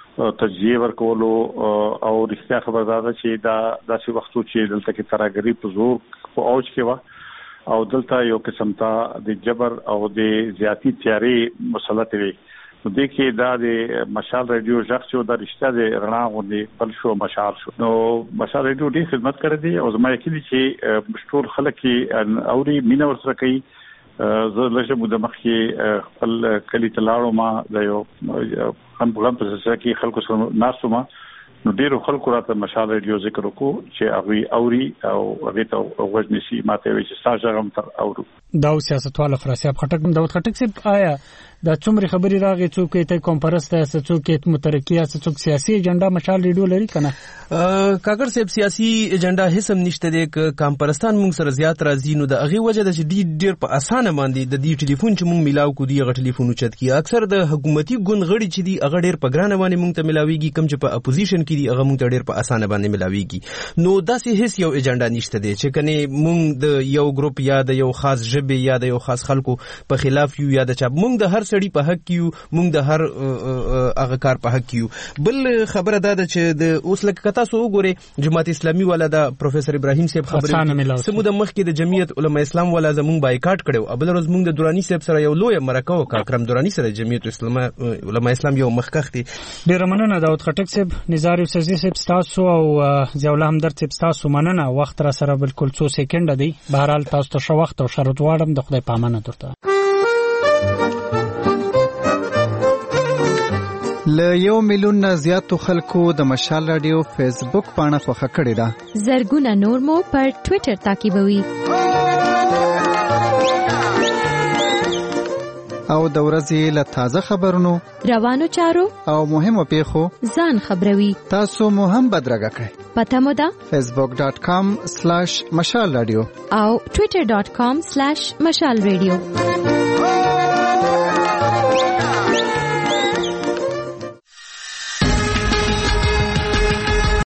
[SPEAKER 9] تجزیه ورکولو او رښتیا خبردار چې دا داسې وختو چې دلته کې تراګری په زور او اوج کې و او دلته یو قسم ته د جبر او د زیاتی تیاری مسلط وي نو د کې دا د مشال رادیو ځخ چې دا رښتیا د رڼا غوندي بل شو مشال شو نو مشال رادیو ډېر خدمت کړی دی او زما یقین چې مشهور خلک کې اوري مینا ورسره کوي زه لږه موده مخکې خپل کلی ته لاړم ما د یو هم په غم په ځای کې خلکو سره ناستو ما نو ډیرو خلکو راته مشال رادیو ذکر وکړو چې هغه اوري او هغه ته وژنې شي ماته وی چې ساجه هم تر اورو
[SPEAKER 19] دا سیاستوال افراسیاب خټک داوود خټک صاحب آیا دا څومره خبري راغی څوک ته کانفرنس ته څوک ته مترقیه څوک سیاسي ایجنډا مشال رادیو لري کنه
[SPEAKER 3] کاکر صاحب سیاسي ایجنډا هیڅ هم نشته د کانفرنسان موږ سره زیات راځي نو د هغه وجه د چې ډیر په اسانه باندې د دې ټلیفون چې موږ ملاو کو دی هغه ټلیفون چت کی اکثر د حکومتي ګوند غړي چې دی هغه ډیر په ګرانه باندې موږ ته ملاويږي کم چې په اپوزیشن کې دی هغه موږ ته ډیر په اسانه باندې ملاويږي نو داسې هیڅ یو ایجنډا نشته دی چې کني موږ د یو ګروپ یا د یو خاص ژبه یا د یو خاص خلکو په خلاف یو یا د چا موږ د هر سړي په حق کیو موږ د هر هغه کار په حق کیو بل خبره ده چې د اوس لکه تاسو وګورئ جماعت اسلامي والا د پروفیسور ابراهیم صاحب خبره سمو د مخ کې د جمعیت علماء اسلام والا زموږ بایکاټ کړو ابل روز موږ د درانی صاحب سره یو لوی مرکه وکړه اکرم درانی سره جمعیت اسلام علماء اسلام یو مخکختي
[SPEAKER 19] ډیر مننه داود خټک صاحب نزار یوسفزي صاحب تاسو او ضیاء همدرد صاحب تاسو مننه وخت را سره بالکل څو سکند دی بهرحال تاسو ته شو وخت او شرط واړم د خدای پامانه درته
[SPEAKER 7] ل یو میلیون نه زیاتو خلکو د مشال رادیو فیسبوک پاڼه خوښه کړې ده.
[SPEAKER 6] زرګونه نور مو پر ټوئیټر تعقیبوي.
[SPEAKER 7] او د ورځې له تازه خبرونو،
[SPEAKER 6] روانو چارو
[SPEAKER 7] او مهمو پیښو
[SPEAKER 6] ځان خبروي.
[SPEAKER 7] تاسو مو هم بدرګه کړئ.
[SPEAKER 6] پته مو ده
[SPEAKER 7] facebook dot com slash mashal radio
[SPEAKER 6] او twitter dot com slash mashal radio.